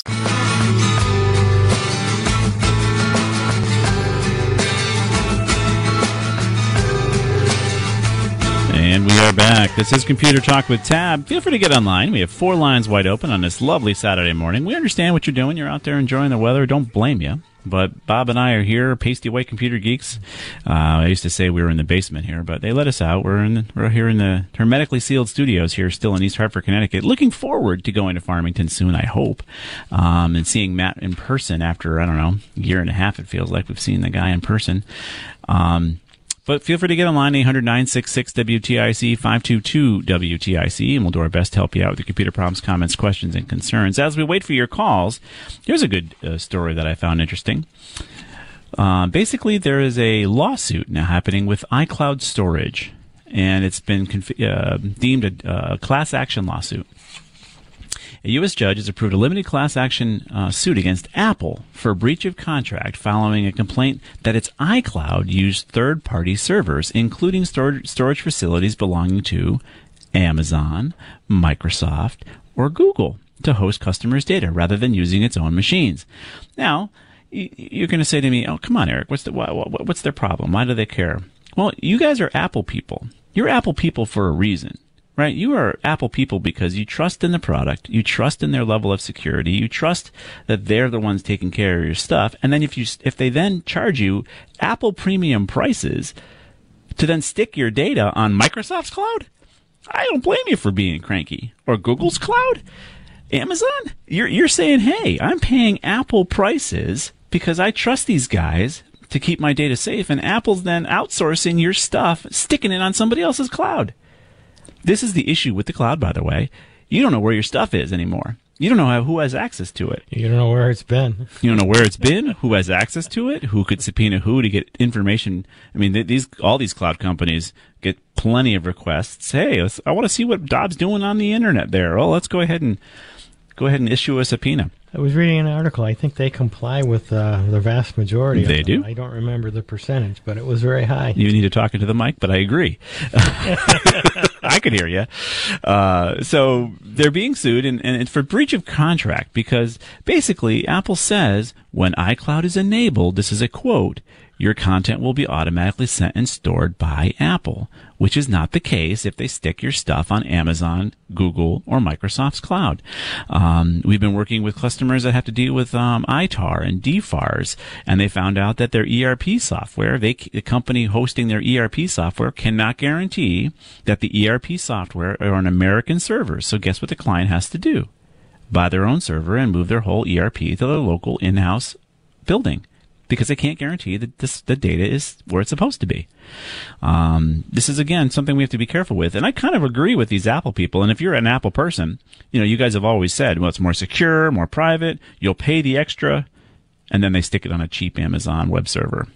And we are back. This is Computer Talk with Tab. Feel free to get online. We have four lines wide open on this lovely Saturday morning. We understand what you're doing. You're out there enjoying the weather. Don't blame you. But Bob and I are here, pasty white computer geeks. Uh, I used to say we were in the basement here, but they let us out. We're in the, we're here in the hermetically sealed studios here, still in East Hartford, Connecticut. Looking forward to going to Farmington soon, I hope, um, and seeing Matt in person after, I don't know, a year and a half. It feels like we've seen the guy in person. Um, But feel free to get online, eight hundred nine six six W T I C, five two two W T I C, and we'll do our best to help you out with your computer problems, comments, questions, and concerns. As we wait for your calls, here's a good uh, story that I found interesting. Uh, basically, there is a lawsuit now happening with iCloud storage, and it's been conf- uh, deemed a uh, class action lawsuit. A U S judge has approved a limited class action uh, suit against Apple for breach of contract following a complaint that its iCloud used third-party servers, including storage, storage facilities belonging to Amazon, Microsoft, or Google, to host customers' data rather than using its own machines. Now, you're going to say to me, "Oh, come on, Eric. What's the what, what's their problem? Why do they care?" Well, you guys are Apple people. You're Apple people for a reason. Right? You are Apple people because you trust in the product, you trust in their level of security, you trust that they're the ones taking care of your stuff, and then if you if they then charge you Apple premium prices to then stick your data on Microsoft's cloud, I don't blame you for being cranky. Or Google's cloud? Amazon? You're you're saying, "Hey, I'm paying Apple prices because I trust these guys to keep my data safe," and Apple's then outsourcing your stuff, sticking it on somebody else's cloud. This is the issue with the cloud, by the way. You don't know where your stuff is anymore. You don't know how, who has access to it. You don't know where it's been. You don't know where it's been, who has access to it, who could subpoena who to get information. I mean, th- these all these cloud companies get plenty of requests. Hey, let's, I want to see what Dob's doing on the internet there. Well, let's go ahead and go ahead and issue a subpoena. I was reading an article. I think they comply with uh, the vast majority of They them. do? I don't remember the percentage, but it was very high. You need to talk into the mic, but I agree. I could hear you. Uh, so they're being sued, and, and it's for breach of contract because basically Apple says when iCloud is enabled, this is a quote, your content will be automatically sent and stored by Apple, which is not the case if they stick your stuff on Amazon, Google, or Microsoft's cloud. Um, we've been working with customers that have to deal with um, I T A R and D FARS, and they found out that their E R P software, they, the company hosting their E R P software, cannot guarantee that the E R P software are on American servers. So guess what the client has to do? Buy their own server and move their whole E R P to their local in-house building, because they can't guarantee that this, the data is where it's supposed to be. Um, this is, again, something we have to be careful with. And I kind of agree with these Apple people. And if you're an Apple person, you know, you guys have always said, well, it's more secure, more private. You'll pay the extra. And then they stick it on a cheap Amazon web server.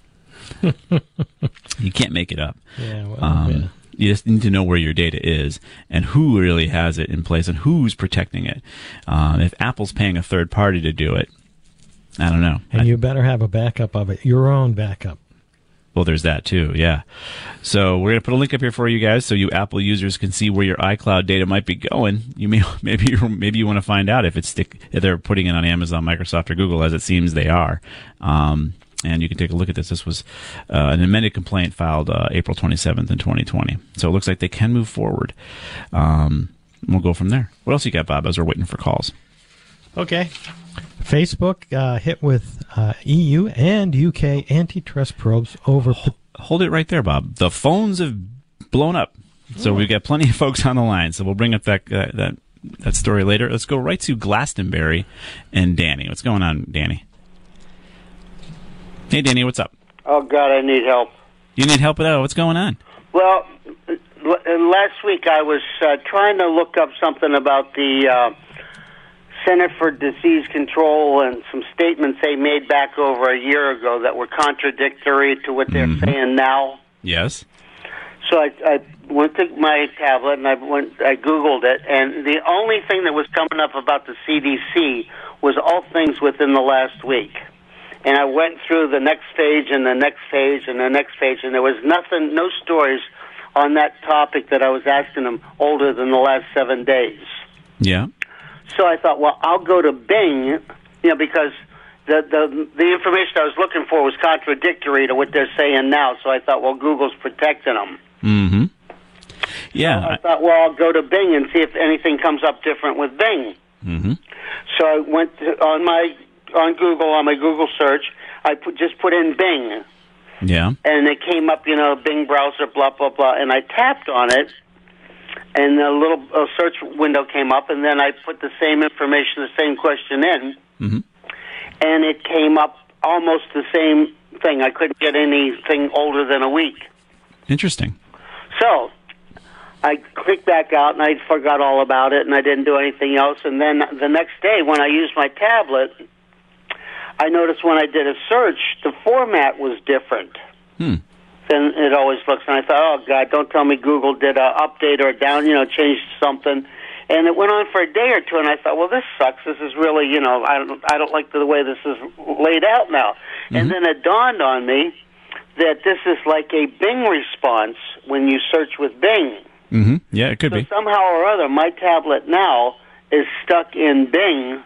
You can't make it up. Yeah, well, um, yeah. You just need to know where your data is and who really has it in place and who's protecting it. Um, if Apple's paying a third party to do it, I don't know. And I, you better have a backup of it, your own backup. Well, there's that too, yeah. So we're going to put a link up here for you guys so you Apple users can see where your iCloud data might be going. You may maybe you maybe you want to find out if it's stick, if they're putting it on Amazon, Microsoft, or Google, as it seems they are. Um, and you can take a look at this. This was uh, an amended complaint filed uh, April twenty-seventh in twenty twenty. So it looks like they can move forward. Um, we'll go from there. What else you got, Bob, as we're waiting for calls? Okay. Facebook uh, hit with uh, E U and U K antitrust probes over... Hold, hold it right there, Bob. The phones have blown up. So oh. we've got plenty of folks on the line. So we'll bring up that, uh, that, that story later. Let's go right to Glastonbury and Danny. What's going on, Danny? Hey, Danny, what's up? Oh, God, I need help. You need help with that? What's going on? Well, l- last week I was uh, trying to look up something about the... Uh, Center for Disease Control and some statements they made back over a year ago that were contradictory to what they're mm-hmm. saying now. Yes. So I, I went to my tablet and I went, I Googled it, and the only thing that was coming up about the C D C was all things within the last week. And I went through the next page and the next page and the next page, and there was nothing, no stories on that topic that I was asking them older than the last seven days. Yeah. So I thought, well, I'll go to Bing, you know, because the, the the information I was looking for was contradictory to what they're saying now. So I thought, well, Google's protecting them. Mm-hmm. Yeah. So I thought, well, I'll go to Bing and see if anything comes up different with Bing. Mm-hmm. So I went to, on my on Google on my Google search. I put, just put in Bing. Yeah. And it came up, you know, Bing browser, blah blah blah, and I tapped on it. And a little uh, search window came up, and then I put the same information, the same question in, mm-hmm. and it came up almost the same thing. I couldn't get anything older than a week. Interesting. So I clicked back out, and I forgot all about it, and I didn't do anything else. And then the next day, when I used my tablet, I noticed when I did a search, the format was different. Hmm. Than it always looks, and I thought, oh God, don't tell me Google did a update or down, you know, changed something. And it went on for a day or two, and I thought, well, this sucks. This is really, you know, I don't, I don't like the way this is laid out now. Mm-hmm. And then it dawned on me that this is like a Bing response when you search with Bing. Mm-hmm. Yeah, it could so be. Somehow or other, my tablet now is stuck in Bing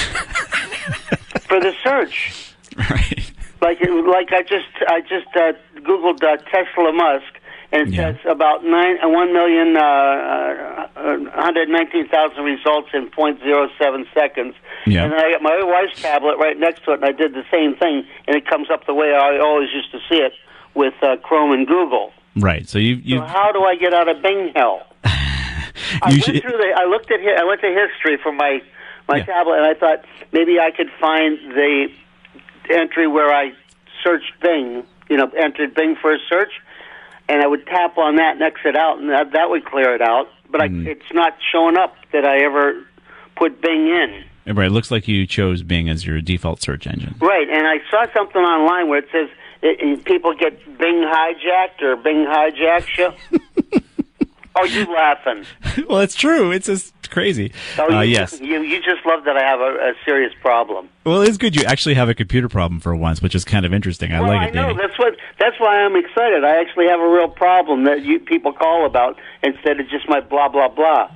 for the search. Right. Like, like I just, I just uh, Googled uh, Tesla Musk, and it yeah. says about nine, uh, one million, uh, uh, one hundred nineteen thousand results in point zero seven seconds. Yeah. And then I got my wife's tablet right next to it, and I did the same thing, and it comes up the way I always used to see it with uh, Chrome and Google. Right. So you, you. So how do I get out of Bing hell? I went should... through the. I looked at. I went to history for my my yeah. tablet, and I thought maybe I could find the entry where I searched Bing, you know, entered Bing for a search, and I would tap on that and exit out, and that, that would clear it out. But mm. I, it's not showing up that I ever put Bing in. Right, it looks like you chose Bing as your default search engine. Right, and I saw something online where it says it, it, people get Bing hijacked or Bing hijacks you. Oh, you laughing? Well, it's true. It's a crazy. Oh, uh, you, yes. You, you just love that I have a, a serious problem. Well, it's good you actually have a computer problem for once, which is kind of interesting. I well, like it, I know. Danny. That's what. That's why I'm excited. I actually have a real problem that you people call about instead of just my blah blah blah.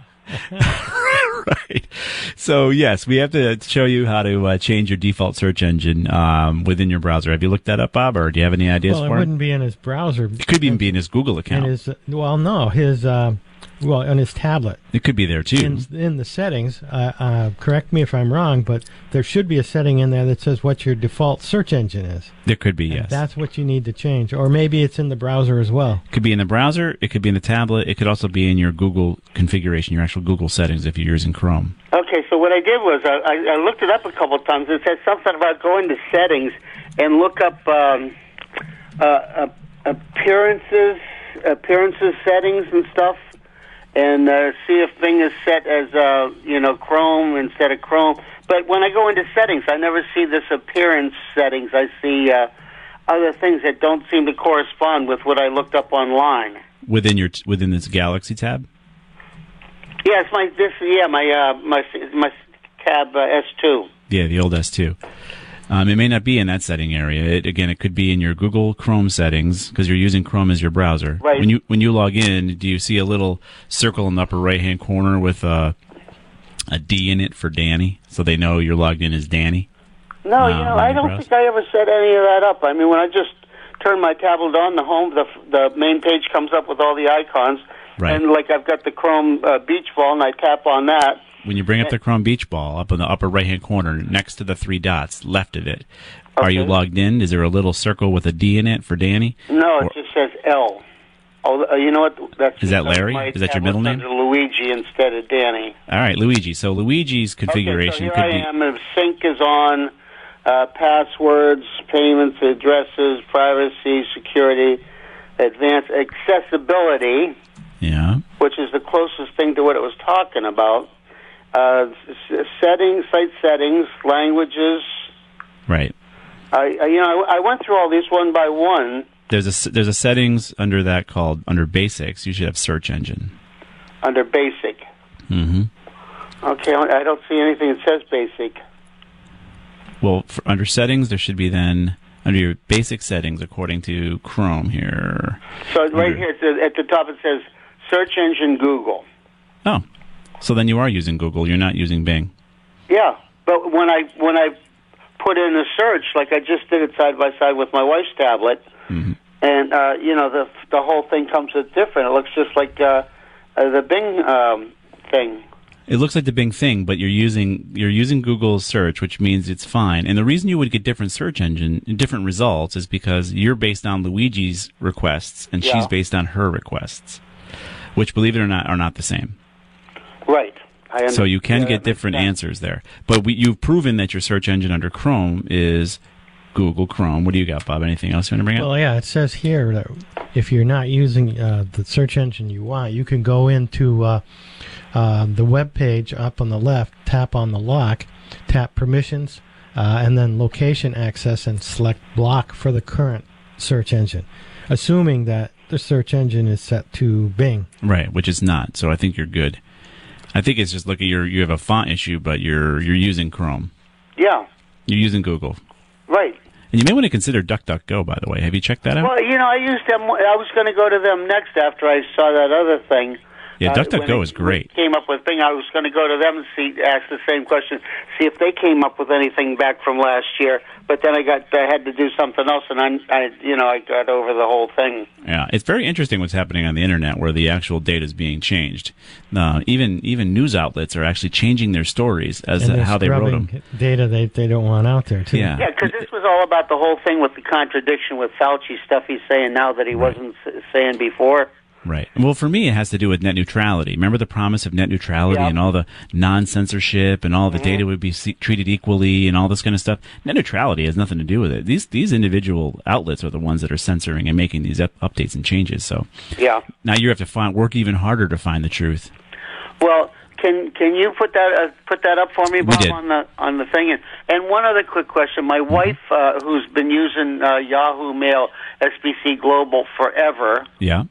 Right. So, yes, we have to show you how to uh, change your default search engine um, within your browser. Have you looked that up, Bob, or do you have any ideas well, for it it? wouldn't be in his browser. It could even be in his Google account. In his, well, no, his uh, well, on his tablet. It could be there, too. In, in the settings, uh, uh, correct me if I'm wrong, but there should be a setting in there that says what your default search engine is. There could be, And yes. that's what you need to change. Or maybe it's in the browser as well. It could be in the browser. It could be in the tablet. It could also be in your Google configuration, your actual Google settings if you're using Chrome. Okay, so what I did was I, I, I looked it up a couple of times. It said something about going to settings and look up um, uh, uh, appearances, appearances settings and stuff, and uh, see if thing is set as uh, you know Chrome instead of Chrome. But when I go into settings, I never see this appearance settings. I see uh, other things that don't seem to correspond with what I looked up online. Within your within this Galaxy tab? Yeah, it's my this yeah my uh, my my tab uh, S two. Yeah, the old S two. Um, it may not be in that setting area. It, again, it could be in your Google Chrome settings because you're using Chrome as your browser. Right. When you when you log in, do you see a little circle in the upper right hand corner with a a D in it for Danny, so they know you're logged in as Danny? No, uh, you know, when I you don't browse? think I ever set any of that up. I mean, when I just turn my tablet on, the home, the the main page comes up with all the icons, Right. and like I've got the Chrome uh, beach ball, and I tap on that. When you bring up the Chrome Beach Ball up in the upper right hand corner, next to the three dots, left of it, are you Okay. logged in? Is there a little circle with a D in it for Danny? No, Or- it just says L. Oh, uh, you know what? That's Is that because Larry? my Is that your middle tablet's name? under Luigi instead of Danny. All right, Luigi. So Luigi's configuration Okay, so here could I be. am. If sync is on, uh, passwords, payments, addresses, privacy, security, advanced accessibility, Yeah. which is the closest thing to what it was talking about. Uh, s- settings, site settings, languages. Right. I, I you know, I, I went through all these one by one There's a s- there's a settings under that called under basics. You should have search engine. under basic. Mm-hmm. Okay, I don't see anything that says basic. Well, for, under settings, there should be then under your basic settings, according to Chrome here. So right Under- here it says, at the top it says search engine Google. Oh, so then you are using Google. You're not using Bing. Yeah, but when I when I put in a search, like I just did it side by side with my wife's tablet, Mm-hmm. and uh, you know the the whole thing comes out different. It looks just like uh, uh, the Bing um, thing. It looks like the Bing thing, but you're using you're using Google search, which means it's fine. And the reason you would get different search engine, different results, is because you're based on Luigi's requests and Yeah. she's based on her requests, which, believe it or not, are not the same. Right. I So you can understand. get different answers there. But we, you've proven that your search engine under Chrome is Google Chrome. What do you got, Bob? Anything else you want to bring up? Well, yeah, it says here that if you're not using uh, the search engine you want, you can go into uh, uh, the web page up on the left, tap on the lock, tap permissions, uh, and then location access, and select block for the current search engine, assuming that the search engine is set to Bing. Right, which is not. So I think you're good. I think it's just look at your you have a font issue, but you're you're using Chrome. Yeah. You're using Google. Right. And you may want to consider DuckDuckGo, by the way. Have you checked that out? Well, you know, I used them. I was going to go to them next after I saw that other thing. Yeah, Uh, DuckDuckGo when is it great. Came up with Bing. I was going to go to them and see, ask the same question, see if they came up with anything back from last year. But then I got, I had to do something else, and I, I, you know, I got over the whole thing. Yeah, it's very interesting what's happening on the internet, where the actual data is being changed. Uh, even even news outlets are actually changing their stories as And to they're how they wrote scrubbing them. data they, they don't want out there, too. Yeah. Yeah, because this was all about the whole thing with the contradiction with Fauci stuff he's saying now that he wasn't s- saying before. Right. Well, for me, it has to do with net neutrality. Remember the promise of net neutrality Yeah. and all the non-censorship and all the Mhm. data would be se- treated equally and all this kind of stuff. Net neutrality has nothing to do with it. These these individual outlets are the ones that are censoring and making these up- updates and changes. So Yeah. now you have to find work even harder to find the truth. Well, can can you put that uh, put that up for me, Bob, did. on the on the thing? And, and one other quick question: my Mm-hmm. wife, uh, who's been using uh, Yahoo Mail S B C Global forever, Yeah.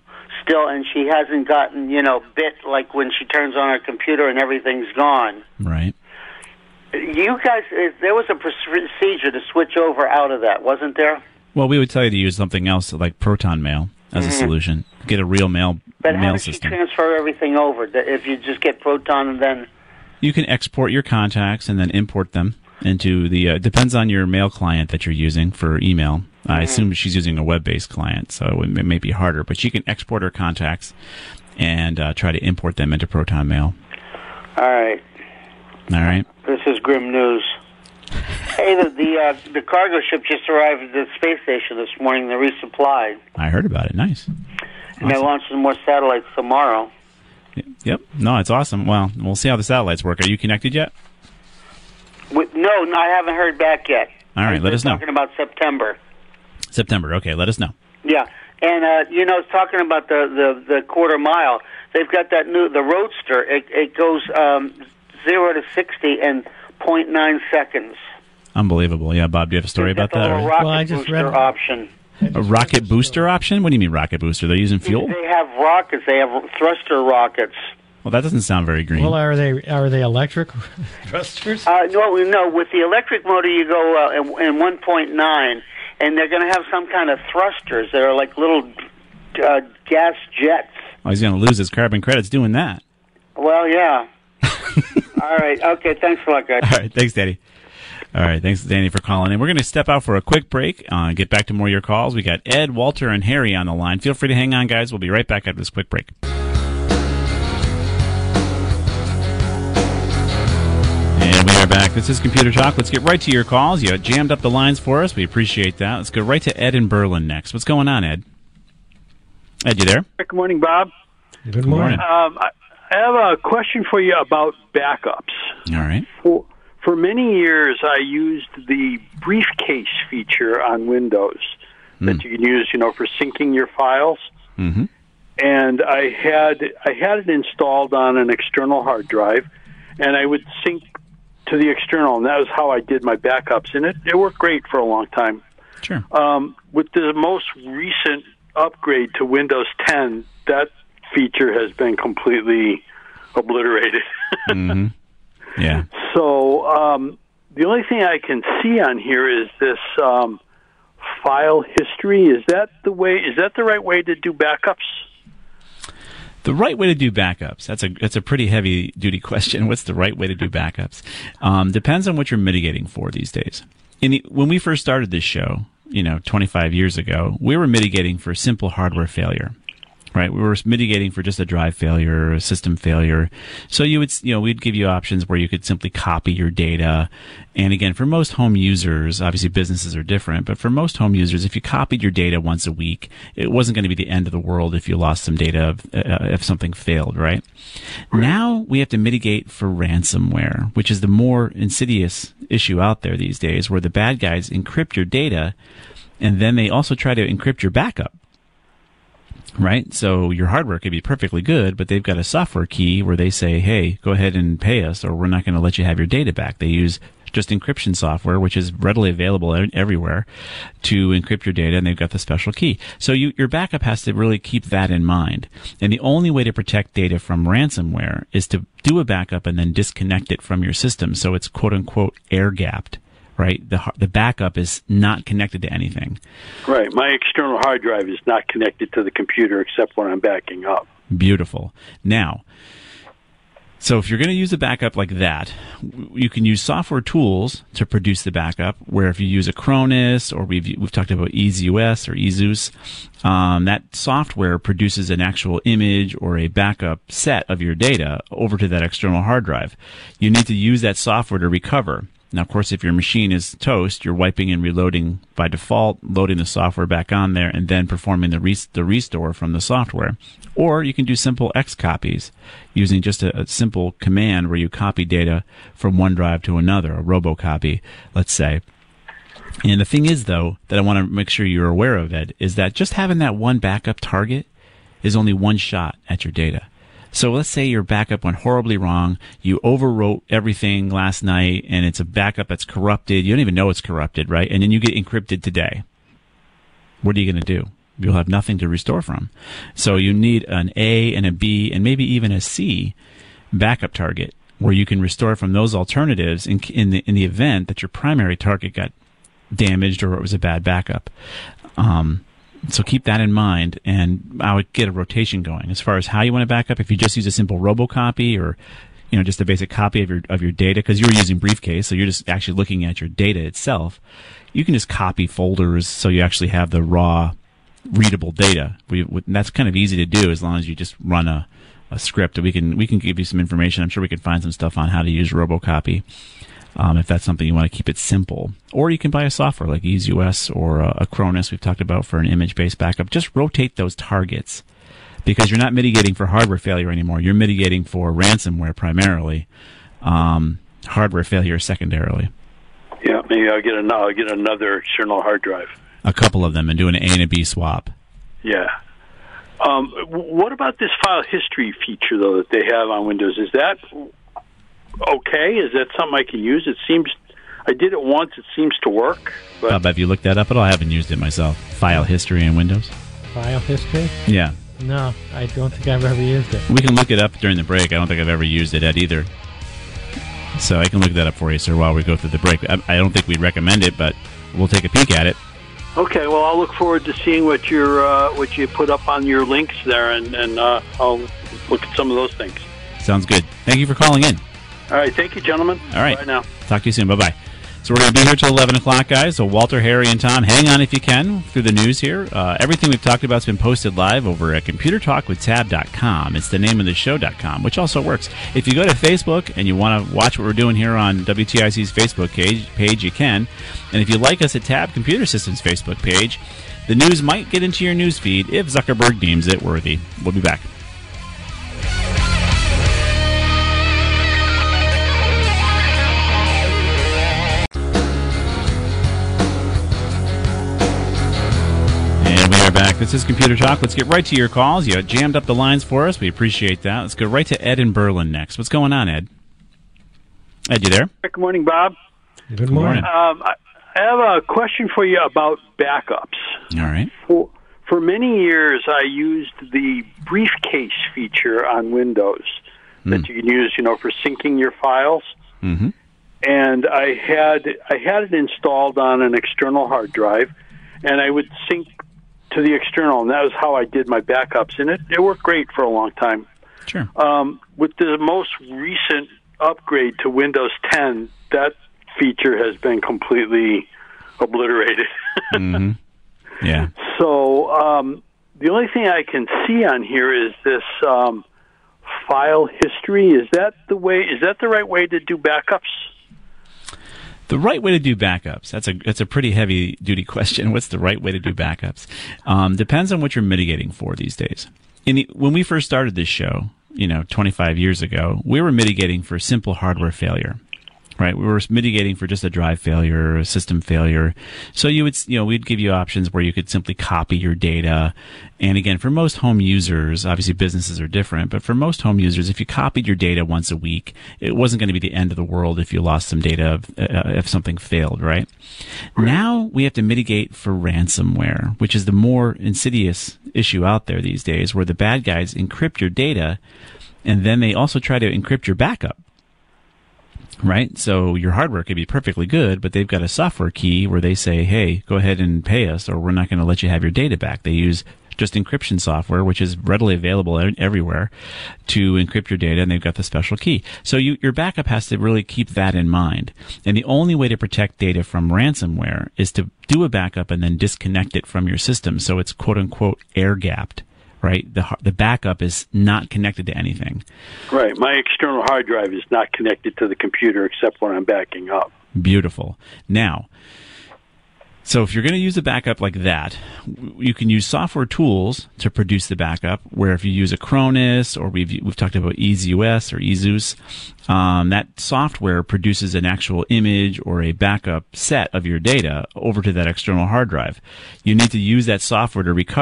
still, and she hasn't gotten, you know, bit like when she turns on her computer and everything's gone. Right. You guys, there was a procedure to switch over out of that, wasn't there? Well, we would tell you to use something else like Proton Mail as Mm-hmm. a solution. Get a real mail But mail how does system. she transfer everything over? If you just get Proton and then... You can export your contacts and then import them into the... Uh, depends on your mail client that you're using for email. Mm-hmm. I assume she's using a web-based client, so it, it may be harder. But she can export her contacts and uh, try to import them into Proton Mail. All right. All right. This is grim news. Hey, the the, uh, the cargo ship just arrived at the space station this morning. They're resupplied. I heard about it. Nice. And Awesome. they're launching more satellites tomorrow. Yep. No, it's awesome. Well, we'll see how the satellites work. Are you connected yet? With, no, no, I haven't heard back yet. All right, let They're us know. talking about September. September. Okay, let us know. Yeah, and uh, you know, talking about the, the, the quarter mile, they've got that new the Roadster. It, it goes um, zero to sixty in point nine seconds. Unbelievable. Yeah, Bob, do you have a story about that? A or- rocket Well, I just booster read- option. A rocket booster option? What do you mean rocket booster? They're using fuel? They have rockets. They have thruster rockets. Well, that doesn't sound very green. Well, are they are they electric thrusters? Uh, no, no. With the electric motor, you go uh, in, in one point nine, and they're going to have some kind of thrusters that are like little uh, gas jets. Oh, he's going to lose his carbon credits doing that. Well, yeah. All right. Okay. Thanks a lot, guys. All right. Thanks, Daddy. All right. Thanks, Danny, for calling in. We're going to step out for a quick break uh, and get back to more of your calls. We got Ed, Walter, and Harry on the line. Feel free to hang on, guys. We'll be right back after this quick break. And we are back. This is Computer Talk. Let's get right to your calls. You jammed up the lines for us. We appreciate that. Let's go right to Ed in Berlin next. What's going on, Ed? Ed, you there? Good morning, Bob. Good morning. Um, I I have a question for you about backups. All right. For, for many years, I used the briefcase feature on Windows Mm. that you can use, you know, for syncing your files. Mm-hmm. And I had I had it installed on an external hard drive, and I would sync to the external, and that was how I did my backups. And it, it worked great for a long time. Sure. Um, with the most recent upgrade to Windows ten, that feature has been completely obliterated. Mm-hmm. Yeah. So um, the only thing I can see on here is this um, file history. Is that the way? Is that the right way to do backups? The right way to do backups. That's a that's a pretty heavy duty question. What's the right way to do backups? Um, depends on what you're mitigating for these days. In the, when we first started this show, you know, twenty-five years ago, we were mitigating for simple hardware failure. Right, we were mitigating for just a drive failure or a system failure. So you would, you know, we'd give you options where you could simply copy your data. And again, for most home users, obviously businesses are different, but for most home users, if you copied your data once a week, it wasn't going to be the end of the world if you lost some data, uh, if something failed, right? Now we have to mitigate for ransomware, which is the more insidious issue out there these days, where the bad guys encrypt your data and then they also try to encrypt your backup. Right? So your hardware could be perfectly good, but they've got a software key where they say, hey, go ahead and pay us or we're not going to let you have your data back. They use just encryption software, which is readily available everywhere, to encrypt your data, and they've got the special key. So you, your backup has to really keep that in mind. And the only way to protect data from ransomware is to do a backup and then disconnect it from your system so it's quote-unquote air-gapped. Right, the the backup is not connected to anything. Right, my external hard drive is not connected to the computer except when I'm backing up. Beautiful. Now, so if you're going to use a backup like that, you can use software tools to produce the backup. Where if you use Acronis, or we've we've talked about EaseUS or EaseUS, um, that software produces an actual image or a backup set of your data over to that external hard drive. You need to use that software to recover. Now, of course, if your machine is toast, you're wiping and reloading by default, loading the software back on there, and then performing the, res- the restore from the software. Or you can do simple X copies using just a, a simple command where you copy data from one drive to another, a robocopy, let's say. And the thing is, though, that I want to make sure you're aware of, Ed, is that just having that one backup target is only one shot at your data. So let's say your backup went horribly wrong. You overwrote everything last night, and it's a backup that's corrupted. You don't even know it's corrupted, right? And then you get encrypted today. What are you going to do? you'll have nothing to restore from. So you need an A and a B and maybe even a C backup target where you can restore from those alternatives in, in the in the event that your primary target got damaged or it was a bad backup. Um, so keep that in mind, and I would get a rotation going as far as how you want to back up. If you just use a simple robocopy or you know, just a basic copy of your of your data, because you're using Briefcase, so you're just actually looking at your data itself. You can just copy folders so you actually have the raw, readable data. We, we, that's kind of easy to do as long as you just run a, a script. We can we can give you some information. I'm sure we can find some stuff on how to use Robocopy um, if that's something you want to keep it simple. Or you can buy a software like EaseUS or a, Acronis we've talked about for an image-based backup. Just rotate those targets, because you're not mitigating for hardware failure anymore. You're mitigating for ransomware primarily, um, hardware failure secondarily. Yeah, maybe I'll get, an, I'll get another external hard drive. A couple of them, and do an A and a B swap. Yeah. Um, what about this file history feature, though, that they have on Windows? Is that okay? Is that something I can use? It seems... I did it once. It seems to work. But Bob, have you looked that up at all? I haven't used it myself. File history in Windows? File history? Yeah. No, I don't think I've ever used it. We can look it up during the break. I don't think I've ever used it, Ed, either. So I can look that up for you, sir, while we go through the break. I, I don't think we'd recommend it, but we'll take a peek at it. Okay, well, I'll look forward to seeing what you're, uh, what you put up on your links there, and, and uh, I'll look at some of those things. Sounds good. Thank you for calling in. All right, thank you, gentlemen. All right. Bye now. Talk to you soon. Bye-bye. So we're going to be here till eleven o'clock, guys. So Walter, Harry, and Tom, hang on if you can through the news here. Uh, everything we've talked about has been posted live over at computer talk with tab dot com. It's the name of the show dot com, which also works. If you go to Facebook and you want to watch what we're doing here on W T I C's Facebook page, page, you can. And if you like us at Tab Computer Systems Facebook page, the news might get into your news feed if Zuckerberg deems it worthy. We'll be back. Back. This is Computer Talk. Let's get right to your calls. You jammed up the lines for us. We appreciate that. Let's go right to Ed in Berlin next. What's going on, Ed? Ed, you there? Good morning, Bob. Good morning. Um, I have a question for you about backups. All right. For, for many years, I used the Briefcase feature on Windows mm. that you can use, you know, for syncing your files. Mm-hmm. And I had I had it installed on an external hard drive, and I would sync to the external, and that was how I did my backups, and it, it worked great for a long time. Sure. Um, with the most recent upgrade to Windows ten, that feature has been completely obliterated. mm-hmm. Yeah. So um, the only thing I can see on here is this um, file history. Is that the way? Is that the right way to do backups? The right way to do backups, that's a that's a pretty heavy-duty question. What's the right way to do backups? Um, depends on what you're mitigating for these days. In the, when we first started this show, you know, twenty-five years ago, we were mitigating for simple hardware failure. Right, we were mitigating for just a drive failure or a system failure. So you would, you know, we'd give you options where you could simply copy your data. And again, for most home users, obviously businesses are different, but for most home users, if you copied your data once a week, it wasn't going to be the end of the world if you lost some data if, uh, if something failed, right? right? Now we have to mitigate for ransomware, which is the more insidious issue out there these days, where the bad guys encrypt your data and then they also try to encrypt your backup. Right? So your hardware could be perfectly good, but they've got a software key where they say, hey, go ahead and pay us or we're not going to let you have your data back. They use just encryption software, which is readily available everywhere, to encrypt your data, and they've got the special key. So you, your backup has to really keep that in mind. And the only way to protect data from ransomware is to do a backup and then disconnect it from your system so it's quote-unquote air-gapped. Right, the the backup is not connected to anything. Right, my external hard drive is not connected to the computer except when I'm backing up. Beautiful. Now, so if you're going to use a backup like that, you can use software tools to produce the backup. Where if you use Acronis, or we've we've talked about EaseUS or EaseUS, um, that software produces an actual image or a backup set of your data over to that external hard drive. You need to use that software to recover.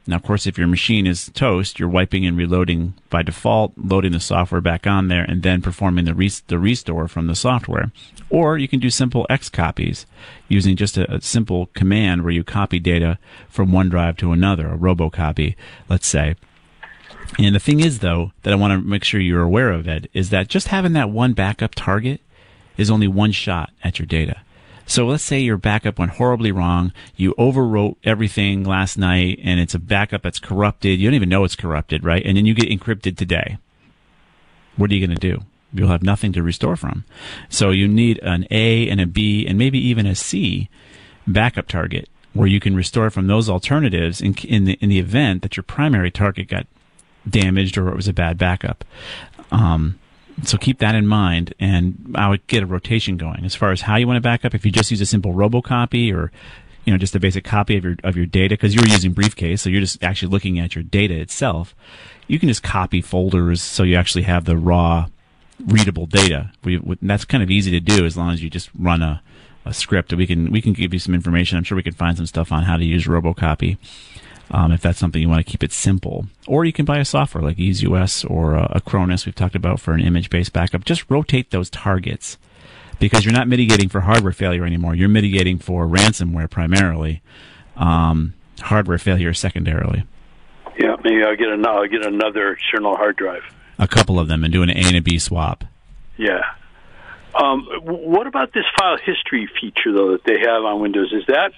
Now, of course, if your machine is toast, you're wiping and reloading by default, loading the software back on there, and then performing the, res- the restore from the software. Or you can do simple X copies using just a, a simple command where you copy data from one drive to another, a robocopy, let's say. And the thing is, though, that I want to make sure you're aware of, Ed, is that just having that one backup target is only one shot at your data. So let's say your backup went horribly wrong. You overwrote everything last night, and it's a backup that's corrupted. You don't even know it's corrupted, right? And then you get encrypted today. What are you going to do? You'll have nothing to restore from. So you need an A and a B and maybe even a C backup target where you can restore from those alternatives in, in, the, in the event that your primary target got damaged or it was a bad backup. Um, So keep that in mind, and I would get a rotation going. As far as how you want to back up, if you just use a simple robocopy or, you know, just a basic copy of your of your data, because you're using Briefcase, so you're just actually looking at your data itself, you can just copy folders so you actually have the raw, readable data. We, we, that's kind of easy to do as long as you just run a, a script. We can we can give you some information. I'm sure we can find some stuff on how to use robocopy. Um, if that's something you want to keep it simple. Or you can buy a software like EaseUS or uh, Acronis we've talked about for an image-based backup. Just rotate those targets because you're not mitigating for hardware failure anymore. You're mitigating for ransomware primarily, um, hardware failure secondarily. Yeah, maybe I'll get, an- I'll get another external hard drive. A couple of them and do an A and a B swap. Yeah. Um, what about this file history feature, though, that they have on Windows? Is that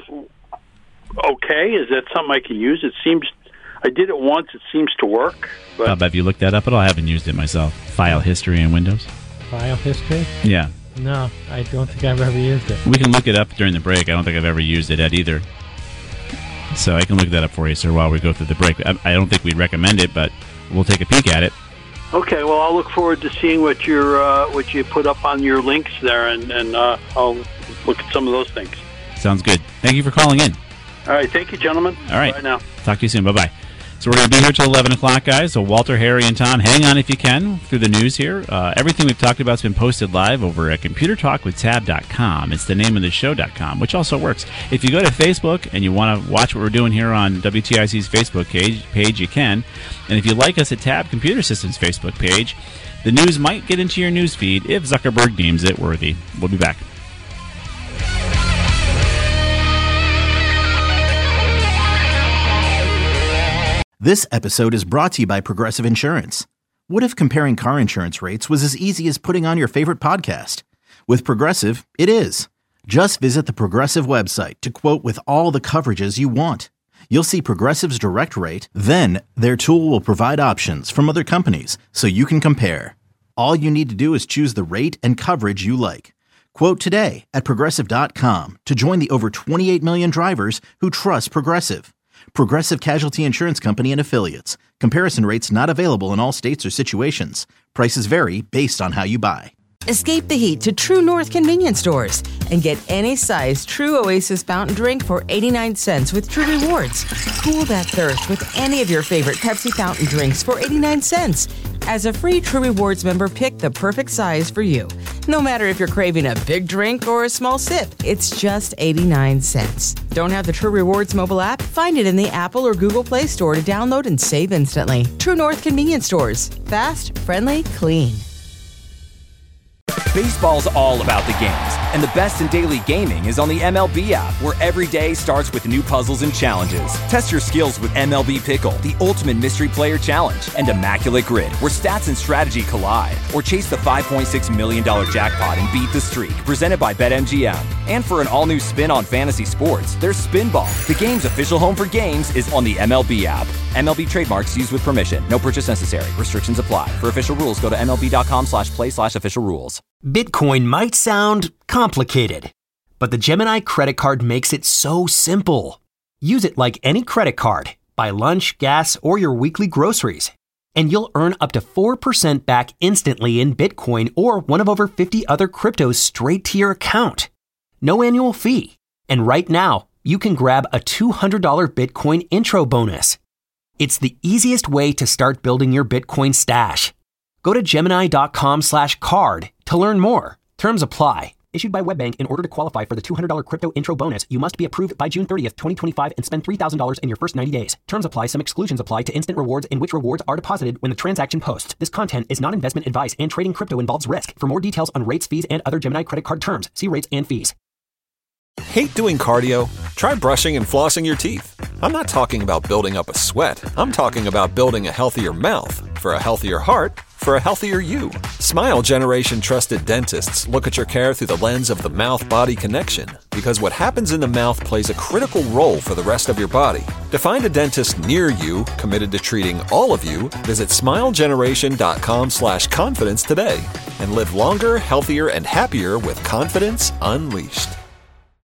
okay? Is that something I can use? It seems I did it once. It seems to work. But Uh, but have you looked that up at all? I haven't used it myself. File history in Windows? File history? Yeah. No, I don't think I've ever used it. We can look it up during the break. I don't think I've ever used it at either. So I can look that up for you, sir, while we go through the break. I, I don't think we'd recommend it, but we'll take a peek at it. Okay, well, I'll look forward to seeing what your uh, what you put up on your links there, and, and uh, I'll look at some of those things. Sounds good. Thank you for calling in. All right, thank you, gentlemen. All right. Bye now. Talk to you soon. Bye-bye. So we're going to be here till eleven o'clock, guys. So Walter, Harry, and Tom, hang on if you can through the news here. Uh, everything we've talked about has been posted live over at computer talk with tab dot com. It's the name of the show dot com, which also works. If you go to Facebook and you want to watch what we're doing here on W T I C's Facebook page, page, you can. And if you like us at Tab Computer Systems Facebook page, the news might get into your news feed if Zuckerberg deems it worthy. We'll be back. This episode is brought to you by Progressive Insurance. What if comparing car insurance rates was as easy as putting on your favorite podcast? With Progressive, it is. Just visit the Progressive website to quote with all the coverages you want. You'll see Progressive's direct rate, then their tool will provide options from other companies so you can compare. All you need to do is choose the rate and coverage you like. Quote today at Progressive dot com to join the over twenty-eight million drivers who trust Progressive. Progressive Casualty Insurance Company and Affiliates. Comparison rates not available in all states or situations. Prices vary based on how you buy. Escape the heat to True North convenience stores and get any size True Oasis fountain drink for eighty-nine cents with True Rewards. Cool that thirst with any of your favorite Pepsi fountain drinks for eighty-nine cents. As a free True Rewards member, pick the perfect size for you. No matter if you're craving a big drink or a small sip, it's just eighty-nine cents. Don't have the True Rewards mobile app? Find it in the Apple or Google Play Store to download and save instantly. True North convenience stores. Fast, friendly, clean. Baseball's all about the games, and the best in daily gaming is on the M L B app, where every day starts with new puzzles and challenges. Test your skills with M L B Pickle, the ultimate mystery player challenge, and Immaculate Grid, where stats and strategy collide. Or chase the five point six million dollars jackpot and beat the streak, presented by BetMGM. And for an all-new spin on fantasy sports, there's Spinball. The game's official home for games is on the M L B app. M L B trademarks used with permission. No purchase necessary. Restrictions apply. For official rules, go to MLB.com slash play slash official rules. Bitcoin might sound complicated, but the Gemini credit card makes it so simple. Use it like any credit card. Buy lunch, gas, or your weekly groceries, and you'll earn up to four percent back instantly in Bitcoin or one of over fifty other cryptos straight to your account. No annual fee. And right now, you can grab a two hundred dollars Bitcoin intro bonus. It's the easiest way to start building your Bitcoin stash. Go to Gemini.com slash card to learn more. Terms apply. Issued by WebBank. In order to qualify for the two hundred dollars crypto intro bonus, you must be approved by June thirtieth, twenty twenty-five and spend three thousand dollars in your first ninety days. Terms apply. Some exclusions apply to instant rewards in which rewards are deposited when the transaction posts. This content is not investment advice and trading crypto involves risk. For more details on rates, fees, and other Gemini credit card terms, see rates and fees. Hate doing cardio? Try brushing and flossing your teeth. I'm not talking about building up a sweat. I'm talking about building a healthier mouth. For a healthier heart, for a healthier you. Smile Generation trusted dentists look at your care through the lens of the mouth-body connection, because what happens in the mouth plays a critical role for the rest of your body. To find a dentist near you committed to treating all of you, visit smilegeneration.com slash confidence today and live longer, healthier, and happier with confidence unleashed.